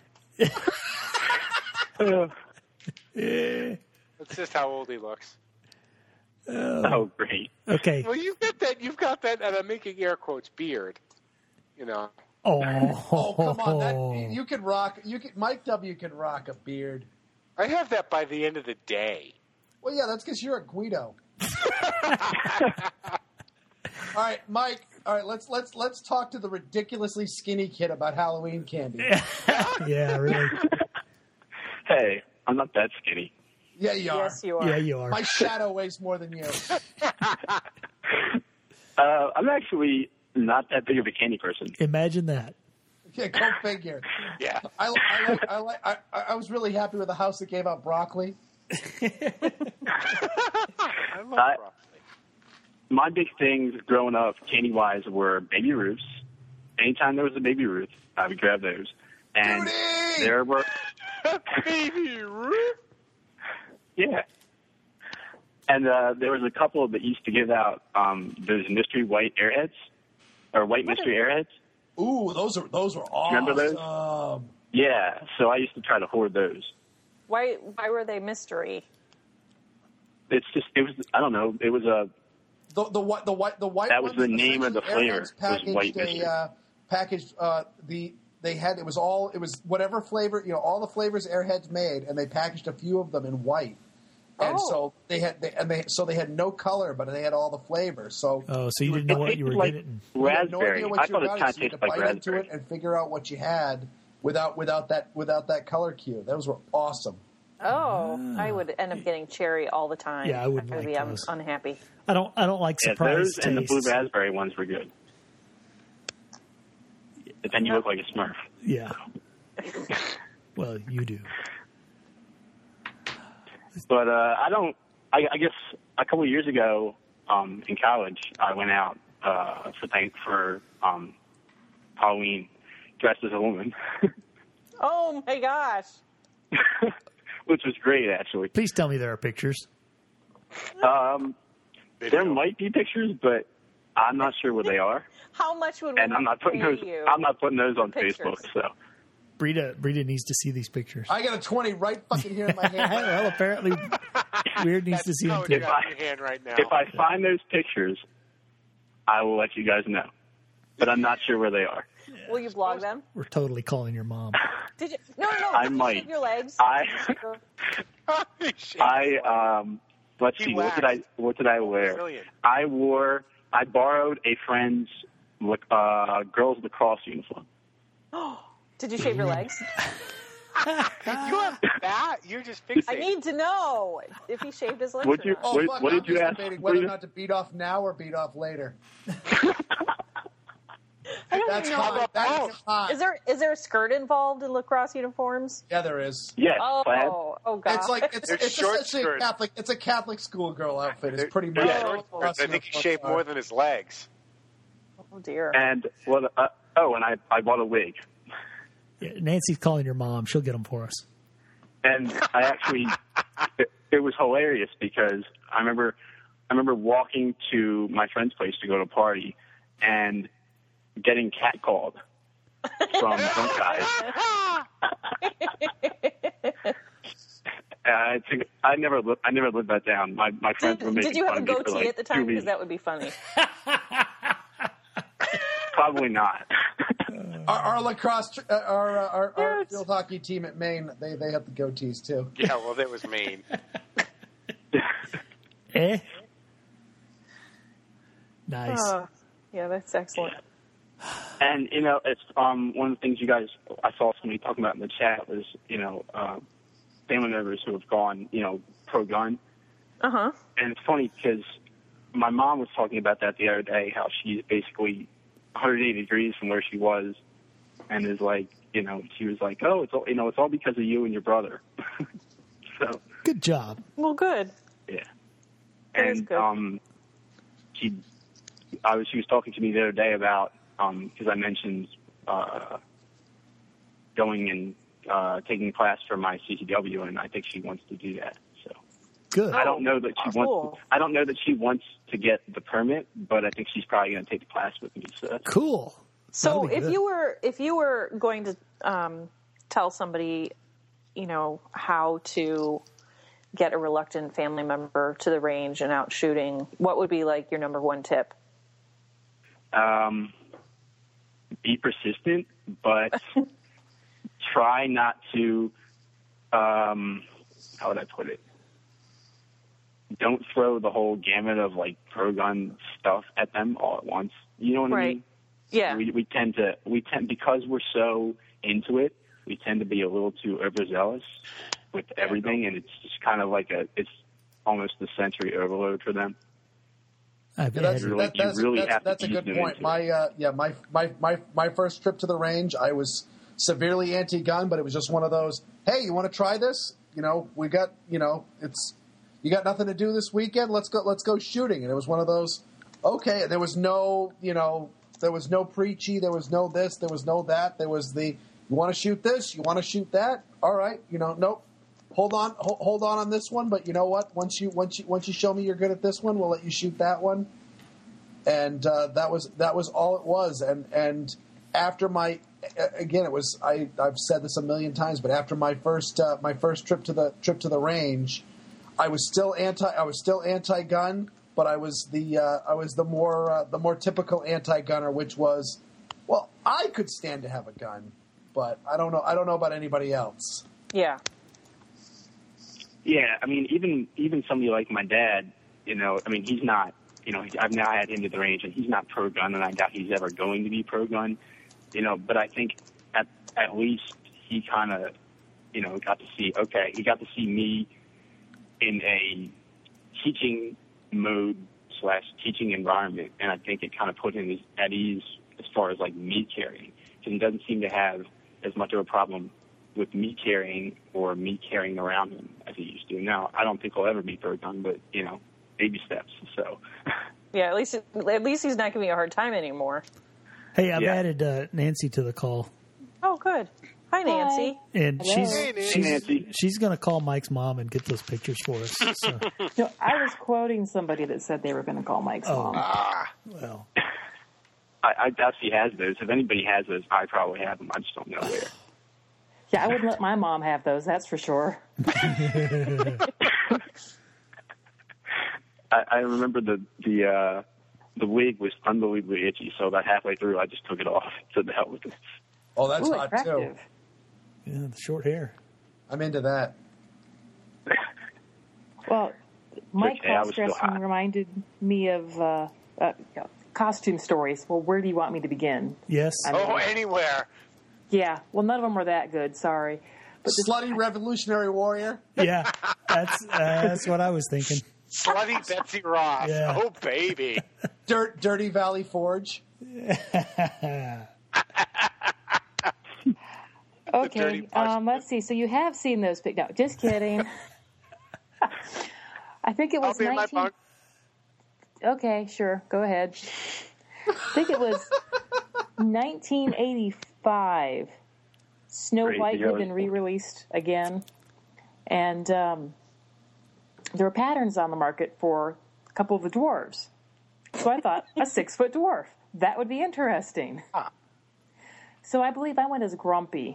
That's just how old he looks. Oh, great. Okay. Well, you've got that, and I'm making air quotes, beard. Oh, come on! You could rock. Mike W. can rock a beard. I have that by the end of the day. Well, yeah, that's because you're a Guido. All right, Mike. All right, let's talk to the ridiculously skinny kid about Halloween candy. Yeah, really. Hey, I'm not that skinny. Yeah, you are. Yes, you are. Yeah, you are. My shadow weighs more than you. I'm actually not that big of a candy person. Imagine that. Yeah, go figure. Yeah. I was really happy with the house that gave out broccoli. I love broccoli. My big things growing up, candy-wise, were Baby Ruths. Anytime there was a Baby Ruth, I would grab those. And Judy! there were... Baby Ruth? Yeah. And there was a couple that used to give out those mystery white airheads, or white mystery airheads. Ooh, those were awesome. Remember those? Yeah, so I used to try to hoard those. Why were they mystery? It was I don't know. It was a the white. That was the name of the flavor. Was white mystery. Packaged it was whatever flavor, all the flavors Airheads made, and they packaged a few of them in white. And so they had no color, but they had all the flavors. So so you didn't know what you were getting. Raspberry. You I thought it kind of so you tasted had to like bite into raspberry. it and figure out what you had without that color cue. Those were awesome. Oh, I would end up getting cherry all the time. Yeah, I wouldn't I'd like be those. unhappy. I don't like surprise those and the blue tastes. raspberry ones were good. But then you look like a Smurf. Yeah. Well, you do. But I guess a couple of years ago in college, I went out for Halloween dressed as a woman. Oh my gosh! Which was great, actually. Please tell me there are pictures. There might be pictures, but I'm not sure where they are. How much would we and I'm not putting those. you? I'm not putting those on Pictures. Facebook. So Brita needs to see these pictures. I got a 20 right fucking here in my hand. Well, apparently, Weird needs to see them too. in your hand right now. if I find those pictures, I will let you guys know. But I'm not sure where they are. Will you blog them? We're totally calling your mom. Did you? No. I Did you might. shave your legs? Let's see. What did I wear? Brilliant. I borrowed a friend's girls lacrosse uniform. Did you shave your legs? You have that? You're just fixated. I need to know if he shaved his legs. Would you? or not. Fuck, What I'm did you just ask? debating whether or not to beat off now or beat off later. I don't That's even know. fine. That is fine. Is there a skirt involved in lacrosse uniforms? Yeah, there is. Yes, plaid. Oh god! It's like it's short essentially skirts. Catholic. It's a Catholic schoolgirl outfit. It's pretty much. Yeah, I think he shaved more than his legs. Oh dear. And and I bought a wig. Yeah, Nancy's calling your mom. She'll get them for us. And I actually, it was hilarious because I remember walking to my friend's place to go to a party and getting catcalled from drunk guys. I never lived that down. My friends were making Did you have a fun of me for goatee like at the 2 time? weeks. Because that would be funny. Probably not. Our lacrosse, our field hockey team at Maine, they have the goatees too. Yeah, well, that was Maine. Nice. Yeah, that's excellent. And it's one of the things I saw somebody talking about in the chat was family members who have gone pro gun. Uh-huh. And it's funny because my mom was talking about that the other day, how she's basically 180 degrees from where she was, and is like, she was like, oh, it's all, it's all because of you and your brother. So good job. Well, good. Yeah. That And is good. she was talking to me the other day about because I mentioned going and taking a class for my CCW, and I think she wants to do that. So good. I don't know that she cool. wants. I don't know that she wants to get the permit, but I think she's probably going to take the class with me. So that's Cool. So That'll be good. if you were going to tell somebody, how to get a reluctant family member to the range and out shooting, what would be like your number one tip? be persistent, but try not to. How would I put it? Don't throw the whole gamut of like pro gun stuff at them all at once. You know what I mean? Yeah. We tend because we're so into it, we tend to be a little too overzealous with everything, and it's just kind of like it's almost a sensory overload for them. That's a good point. My first trip to the range, I was severely anti-gun, but it was just one of those. Hey, you want to try this? We got you got nothing to do this weekend. Let's go shooting. And it was one of those. Okay, there was no there was no preachy. There was no this. There was no that. There was you want to shoot this. You want to shoot that. All right. Nope. Hold on this one. But you know what? Once you show me you're good at this one, we'll let you shoot that one. And that was all it was. And after it was I've said this a million times, but after my first trip to the range, I was still anti-gun, but I was the more typical anti-gunner, which was, well, I could stand to have a gun, but I don't know about anybody else. Yeah. Yeah, I mean, even somebody like my dad, you know, I mean, he's not, you know, I've now had him to the range, and he's not pro-gun, and I doubt he's ever going to be pro-gun, you know, but I think at least he kind of, you know, got to see me in a teaching mode / teaching environment, and I think it kind of put him at ease as far as, like, me carrying, because he doesn't seem to have as much of a problem with me carrying or me carrying around him as he used to. Now, I don't think he'll ever be pro-gun, but, you know, baby steps, so. Yeah, at least he's not giving me a hard time anymore. Hey, I've added Nancy to the call. Oh, good. Hi, Nancy. And she's going to call Mike's mom and get those pictures for us. So. No, I was quoting somebody that said they were going to call Mike's mom. Well. I doubt she has those. If anybody has those, I probably have them. I just don't know where. Yeah, I wouldn't let my mom have those, that's for sure. I remember the wig was unbelievably itchy, so about halfway through I just took it off. So the hell with it. Oh, that's Ooh, hot attractive. too. Yeah, the short hair. I'm into that. Well, Mike cross-dressing reminded me of costume stories. Well, where do you want me to begin? Yes. Anywhere. Yeah. Well, none of them were that good. Sorry. But Slutty Revolutionary Warrior. Yeah, that's what I was thinking. Slutty Betsy Ross. Yeah. Oh, baby. Dirty Valley Forge. Okay. Let's see. So you have seen those pictures. No, just kidding. I think it was 19. Okay, sure. Go ahead. I think it was 1985. Snow White had been re-released again. And there were patterns on the market for a couple of the dwarves. So I thought, a 6-foot dwarf. That would be interesting. So I believe I went as Grumpy.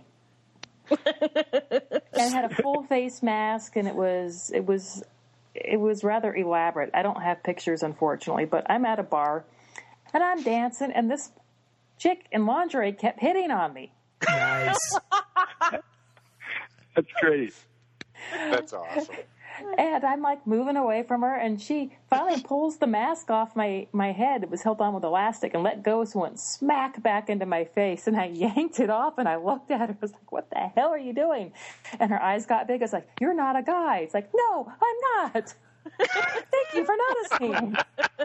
And had a full face mask, and it was rather elaborate. I don't have pictures, unfortunately, but I'm at a bar, and I'm dancing, and this chick in lingerie kept hitting on me. Nice. That's great. That's awesome. And I'm like moving away from her, and she finally pulls the mask off my head. It was held on with elastic, and let go, so it went smack back into my face. And I yanked it off, and I looked at her. I was like, "What the hell are you doing?" And her eyes got big. I was like, "You're not a guy." It's like, "No, I'm not." Thank you for noticing.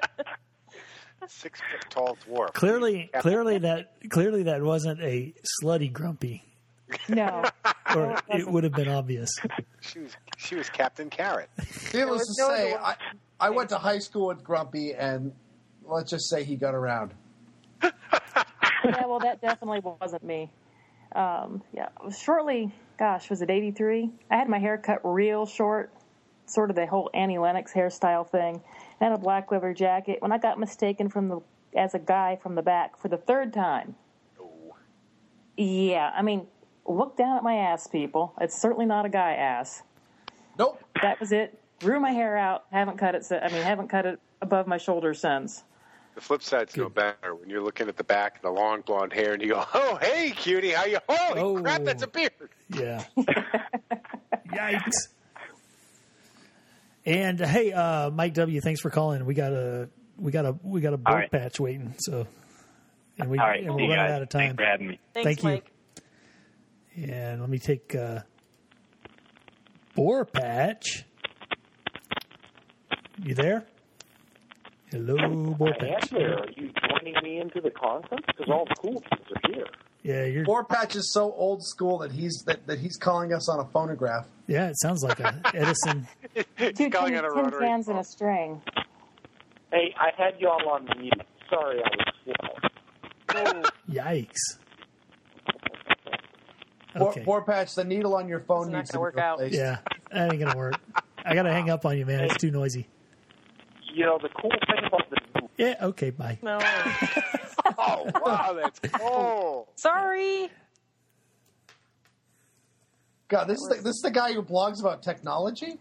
6-foot tall dwarf. Clearly that wasn't a slutty Grumpy. No. Or it would have been obvious. She was Captain Carrot. Needless to say, I went to high school with Grumpy, and let's just say he got around. Yeah, well, that definitely wasn't me. Shortly, was it 83? I had my hair cut real short, sort of the whole Annie Lennox hairstyle thing. I had a black leather jacket when I got mistaken as a guy from the back for the third time. Oh. Yeah, I mean, look down at my ass, people. It's certainly not a guy ass. Nope. That was it. Grew my hair out. Haven't cut it above my shoulder since. The flip side's no better when you're looking at the back of the long blonde hair and you go, "Oh, hey, cutie, how you? Holy crap, that's a beard." Yeah. Yikes. And hey, Mike W., thanks for calling. We got a board patch waiting. So, and we're running out of time. Thanks for having me. Thank you. Mike. And let me take Boar Patch. You there? Hello, Boar Patch. I am there. Are you joining me into the conference? Because all the cool kids are here. Yeah, you're. Boar Patch is so old school that he's calling us on a phonograph. Yeah, it sounds like a Edison. Two tin cans and a string. Hey, I had y'all on mute. Sorry, I was slow. Yikes. Okay. Boar Patch, the needle on your phone needs to work out. Yeah, that ain't gonna work. I gotta hang up on you, man. It's too noisy. You know, the cool thing about the... Yeah, okay, bye. No. Oh, wow, that's cool. Sorry. God, this is the guy who blogs about technology?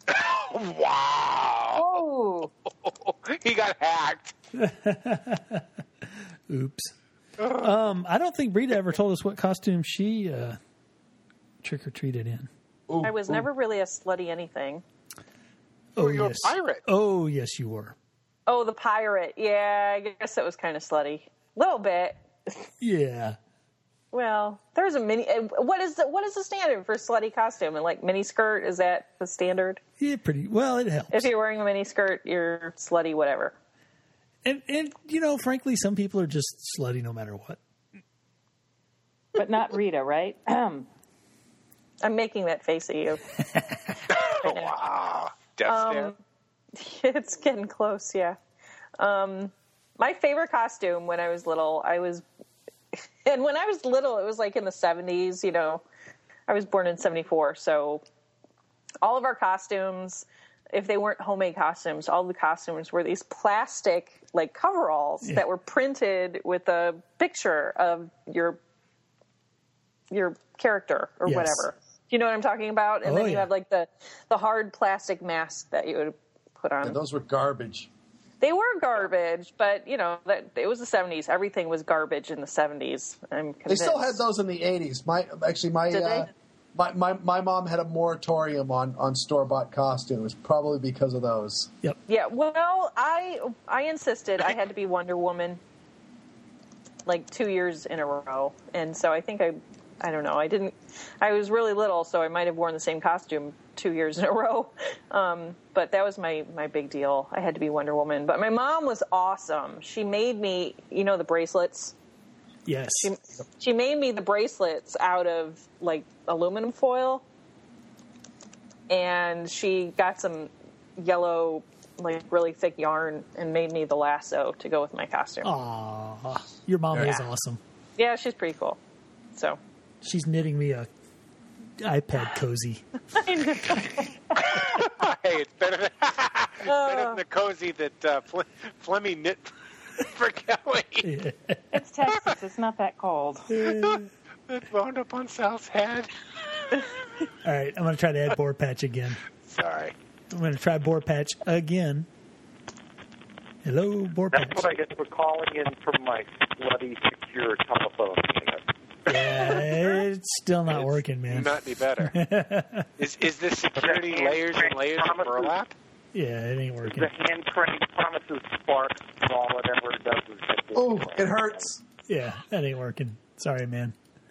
Wow. Oh. He got hacked. Oops. I don't think Rita ever told us what costume she trick-or-treated in. I was never really a slutty anything. Oh, you were yes. a pirate. Oh, yes, you were. Oh, the pirate. Yeah, I guess that was kind of slutty. Little bit. Yeah. Well, there's a mini. What is the standard for slutty costume? And like mini skirt, is that the standard? Yeah, pretty well. It helps. If you're wearing a mini skirt, you're slutty, whatever. And frankly, some people are just slutty no matter what. But not Rita, right? I'm making that face at you. Wow. Death stare. It's getting close, yeah. My favorite costume when I was little, it was like in the 70s, you know. I was born in 74, so all of our costumes, if they weren't homemade costumes, all the costumes were these plastic, like, coveralls that were printed with a picture of your character or whatever. You know what I'm talking about? And then you have, like, the hard plastic mask that you would put on. Yeah, those were garbage. They were garbage, but, you know, it was the 70s. Everything was garbage in the 70s. I'm convinced. They still had those in the 80s. My mom had a moratorium on store-bought costumes, probably because of those. Yep. Yeah, well, I insisted I had to be Wonder Woman like 2 years in a row. And so I think I don't know. I was really little, so I might have worn the same costume 2 years in a row. But that was my big deal. I had to be Wonder Woman. But my mom was awesome. She made me, you know, the bracelets. Yes. She made me the bracelets out of, like, aluminum foil. And she got some yellow, like, really thick yarn and made me the lasso to go with my costume. Aw, your mom is awesome. Yeah, she's pretty cool. So she's knitting me a iPad cozy. I know. Hey, it's better than the cozy that Flemmy knit for Kelly. Yeah. It's Texas. It's not that cold. It wound up on Sal's head. All right, I'm going to try to add Boar Patch again. Sorry. I'm going to try Boar Patch again. Hello, Boar Patch. That's what I get for calling in from my slutty secure telephone unit. Yeah, it's still not working, man. Not any better. Is this security layers and layers of burlap? Yeah, it ain't working. The hand crank promises sparks and all whatever it does is just Oh, it hurts. Yeah, that ain't working. Sorry, man.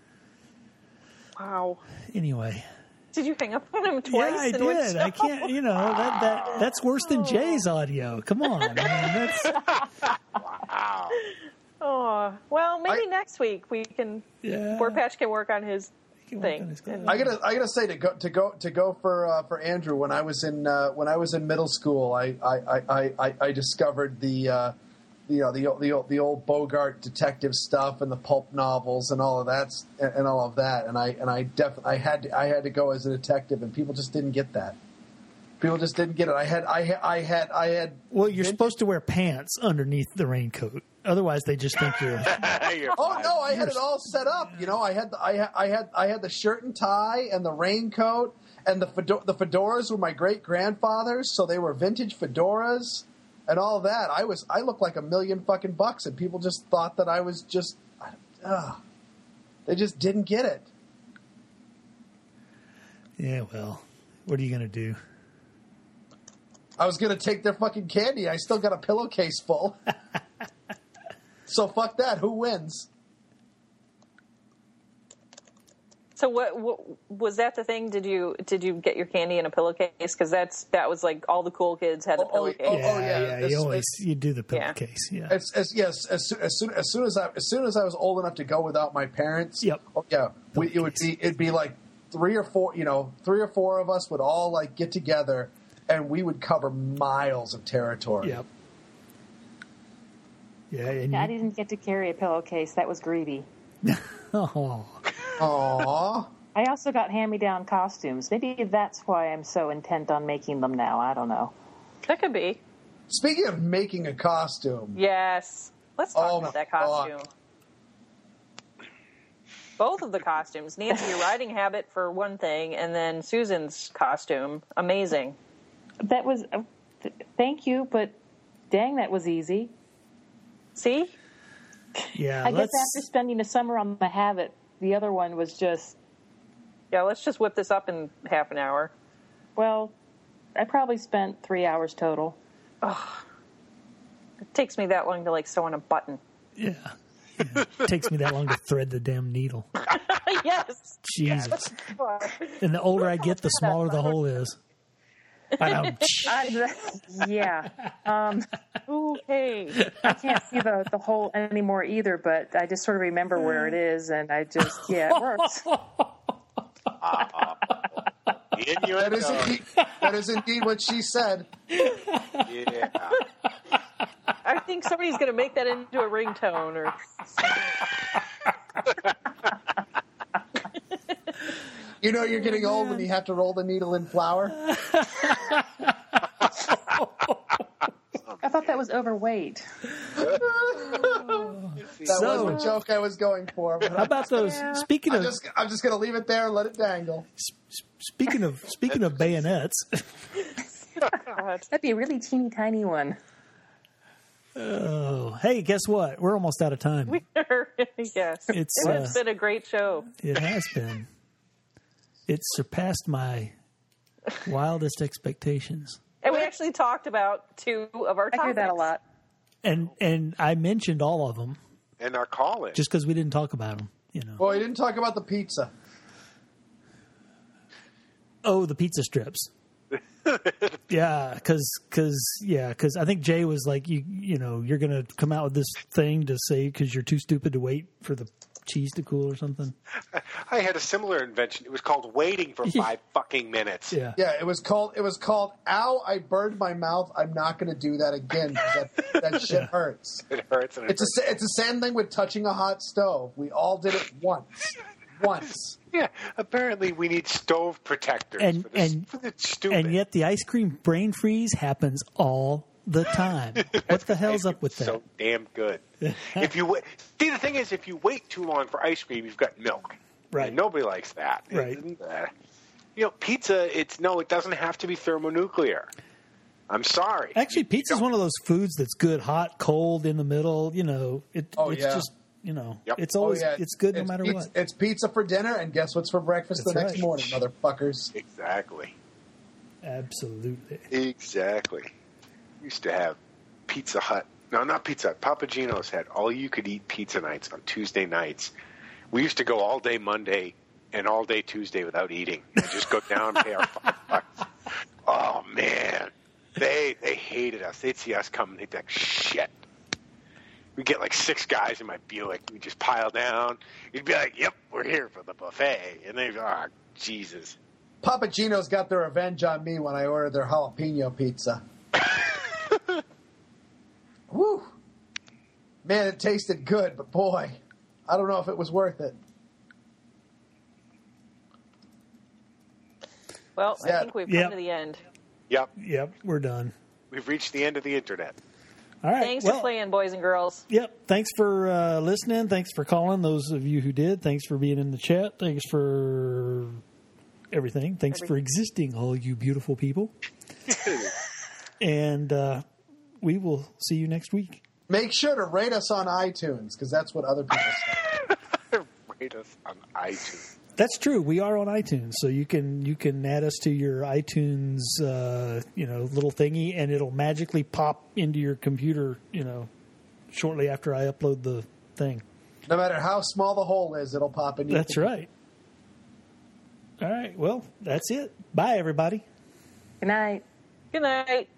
Wow. Anyway. Did you hang up on him twice? Yeah, I did. I can't, you know, that's worse than Jay's audio. Come on. I mean, that's... Wow. Oh, well, maybe next week we can. Yeah. Boar Patch can work on his thing. I gotta say to go for Andrew. When I was in middle school, I discovered the old Bogart detective stuff and the pulp novels and all of that and I had to go as a detective, and people just didn't get that. People just didn't get it. I had. Well, you're supposed to wear pants underneath the raincoat. Otherwise, they just think you're. Oh no! I had it all set up. You know, I had the shirt and tie and the raincoat and the fedoras were my great grandfather's, so they were vintage fedoras and all that. I looked like $1 million fucking bucks, and people just thought that I was just. They just didn't get it. Yeah, well, what are you gonna do? I was going to take their fucking candy. I still got a pillowcase full. So fuck that. Who wins? So what was that the thing? Did you get your candy in a pillowcase? Because that was like all the cool kids had the pillowcase. Yeah. You do the pillowcase. Yeah. As soon as I was old enough to go without my parents. Yep. Oh, yeah. It'd be like three or four of us would all like get together. And we would cover miles of territory. Yep. Yeah, and I didn't get to carry a pillowcase. That was greedy. Oh. Aww. I also got hand-me-down costumes. Maybe that's why I'm so intent on making them now. I don't know. That could be. Speaking of making a costume. Yes. Let's talk about that costume. Both of the costumes. Nancy, your riding habit for one thing, and then Susan's costume. Amazing. That was, thank you, but dang, that was easy. See? Yeah, I guess after spending a summer on the Habit, the other one was just... Yeah, let's just whip this up in half an hour. Well, I probably spent 3 hours total. Oh, it takes me that long to, sew on a button. Yeah. It takes me that long to thread the damn needle. Yes. Jesus. And the older I get, the smaller the hole is. Yeah. Hey. I can't see the hole anymore either, but I just sort of remember where it is, and I just, it works. That is indeed what she said. Yeah. I think somebody's going to make that into a ringtone or You know you're getting old when you have to roll the needle in flour. I thought that was overweight. That was the joke I was going for. How about those? Speaking of, I'm just going to leave it there and let it dangle. Speaking of bayonets. That'd be a really teeny tiny one. Oh, hey, guess what? We're almost out of time. Yes. It's been a great show. It has been. It's surpassed my wildest expectations. And we actually talked about 2 of our topics. I hear that a lot. And I mentioned all of them. And our call-in. Just because we didn't talk about them, Well, we didn't talk about the pizza. Oh, the pizza strips. Yeah, because I think Jay was like, you're going to come out with this thing to say because you're too stupid to wait for the cheese to cool or something. I had a similar invention. It was called waiting for 5 fucking minutes. Yeah, it was called. Ow! I burned my mouth. I'm not going to do that again because that shit hurts. It hurts. And it's the same thing with touching a hot stove. We all did it once. Yeah, apparently we need stove protectors for the stupid. And yet the ice cream brain freeze happens all the time. What the hell's up with that? So damn good. If you see, the thing is, if you wait too long for ice cream, you've got milk. Right. And nobody likes that. Right. Pizza. It doesn't have to be thermonuclear. I'm sorry. Actually, pizza's one of those foods that's good, hot, cold, in the middle. It's just. It's always it's good no matter what. It's pizza for dinner, and guess what's for breakfast the next morning, motherfuckers? Exactly. Absolutely. Exactly. We used to have Pizza Hut. No, not Pizza Hut. Papa Gino's had all-you-could-eat pizza nights on Tuesday nights. We used to go all day Monday and all day Tuesday without eating and just go down and pay our $5. Oh, man. They hated us. They'd see us come and they'd be like, shit. We'd get 6 guys in my Buick. We'd just pile down. You'd be like, yep, we're here for the buffet. And they'd be like, oh, Jesus. Papa Gino's got their revenge on me when I ordered their jalapeno pizza. Woo. Man, it tasted good, but boy, I don't know if it was worth it. Well, I think we've come to the end. Yep, we're done. We've reached the end of the internet. All right. Thanks for playing, boys and girls. Yep. Thanks for listening. Thanks for calling, those of you who did. Thanks for being in the chat. Thanks for everything. Thanks for existing, all you beautiful people. And we will see you next week. Make sure to rate us on iTunes, because that's what other people say. Rate us on iTunes. That's true. We are on iTunes, so you can add us to your iTunes, little thingy, and it'll magically pop into your computer, shortly after I upload the thing. No matter how small the hole is, it'll pop in. That's right. All right. Well, that's it. Bye, everybody. Good night. Good night.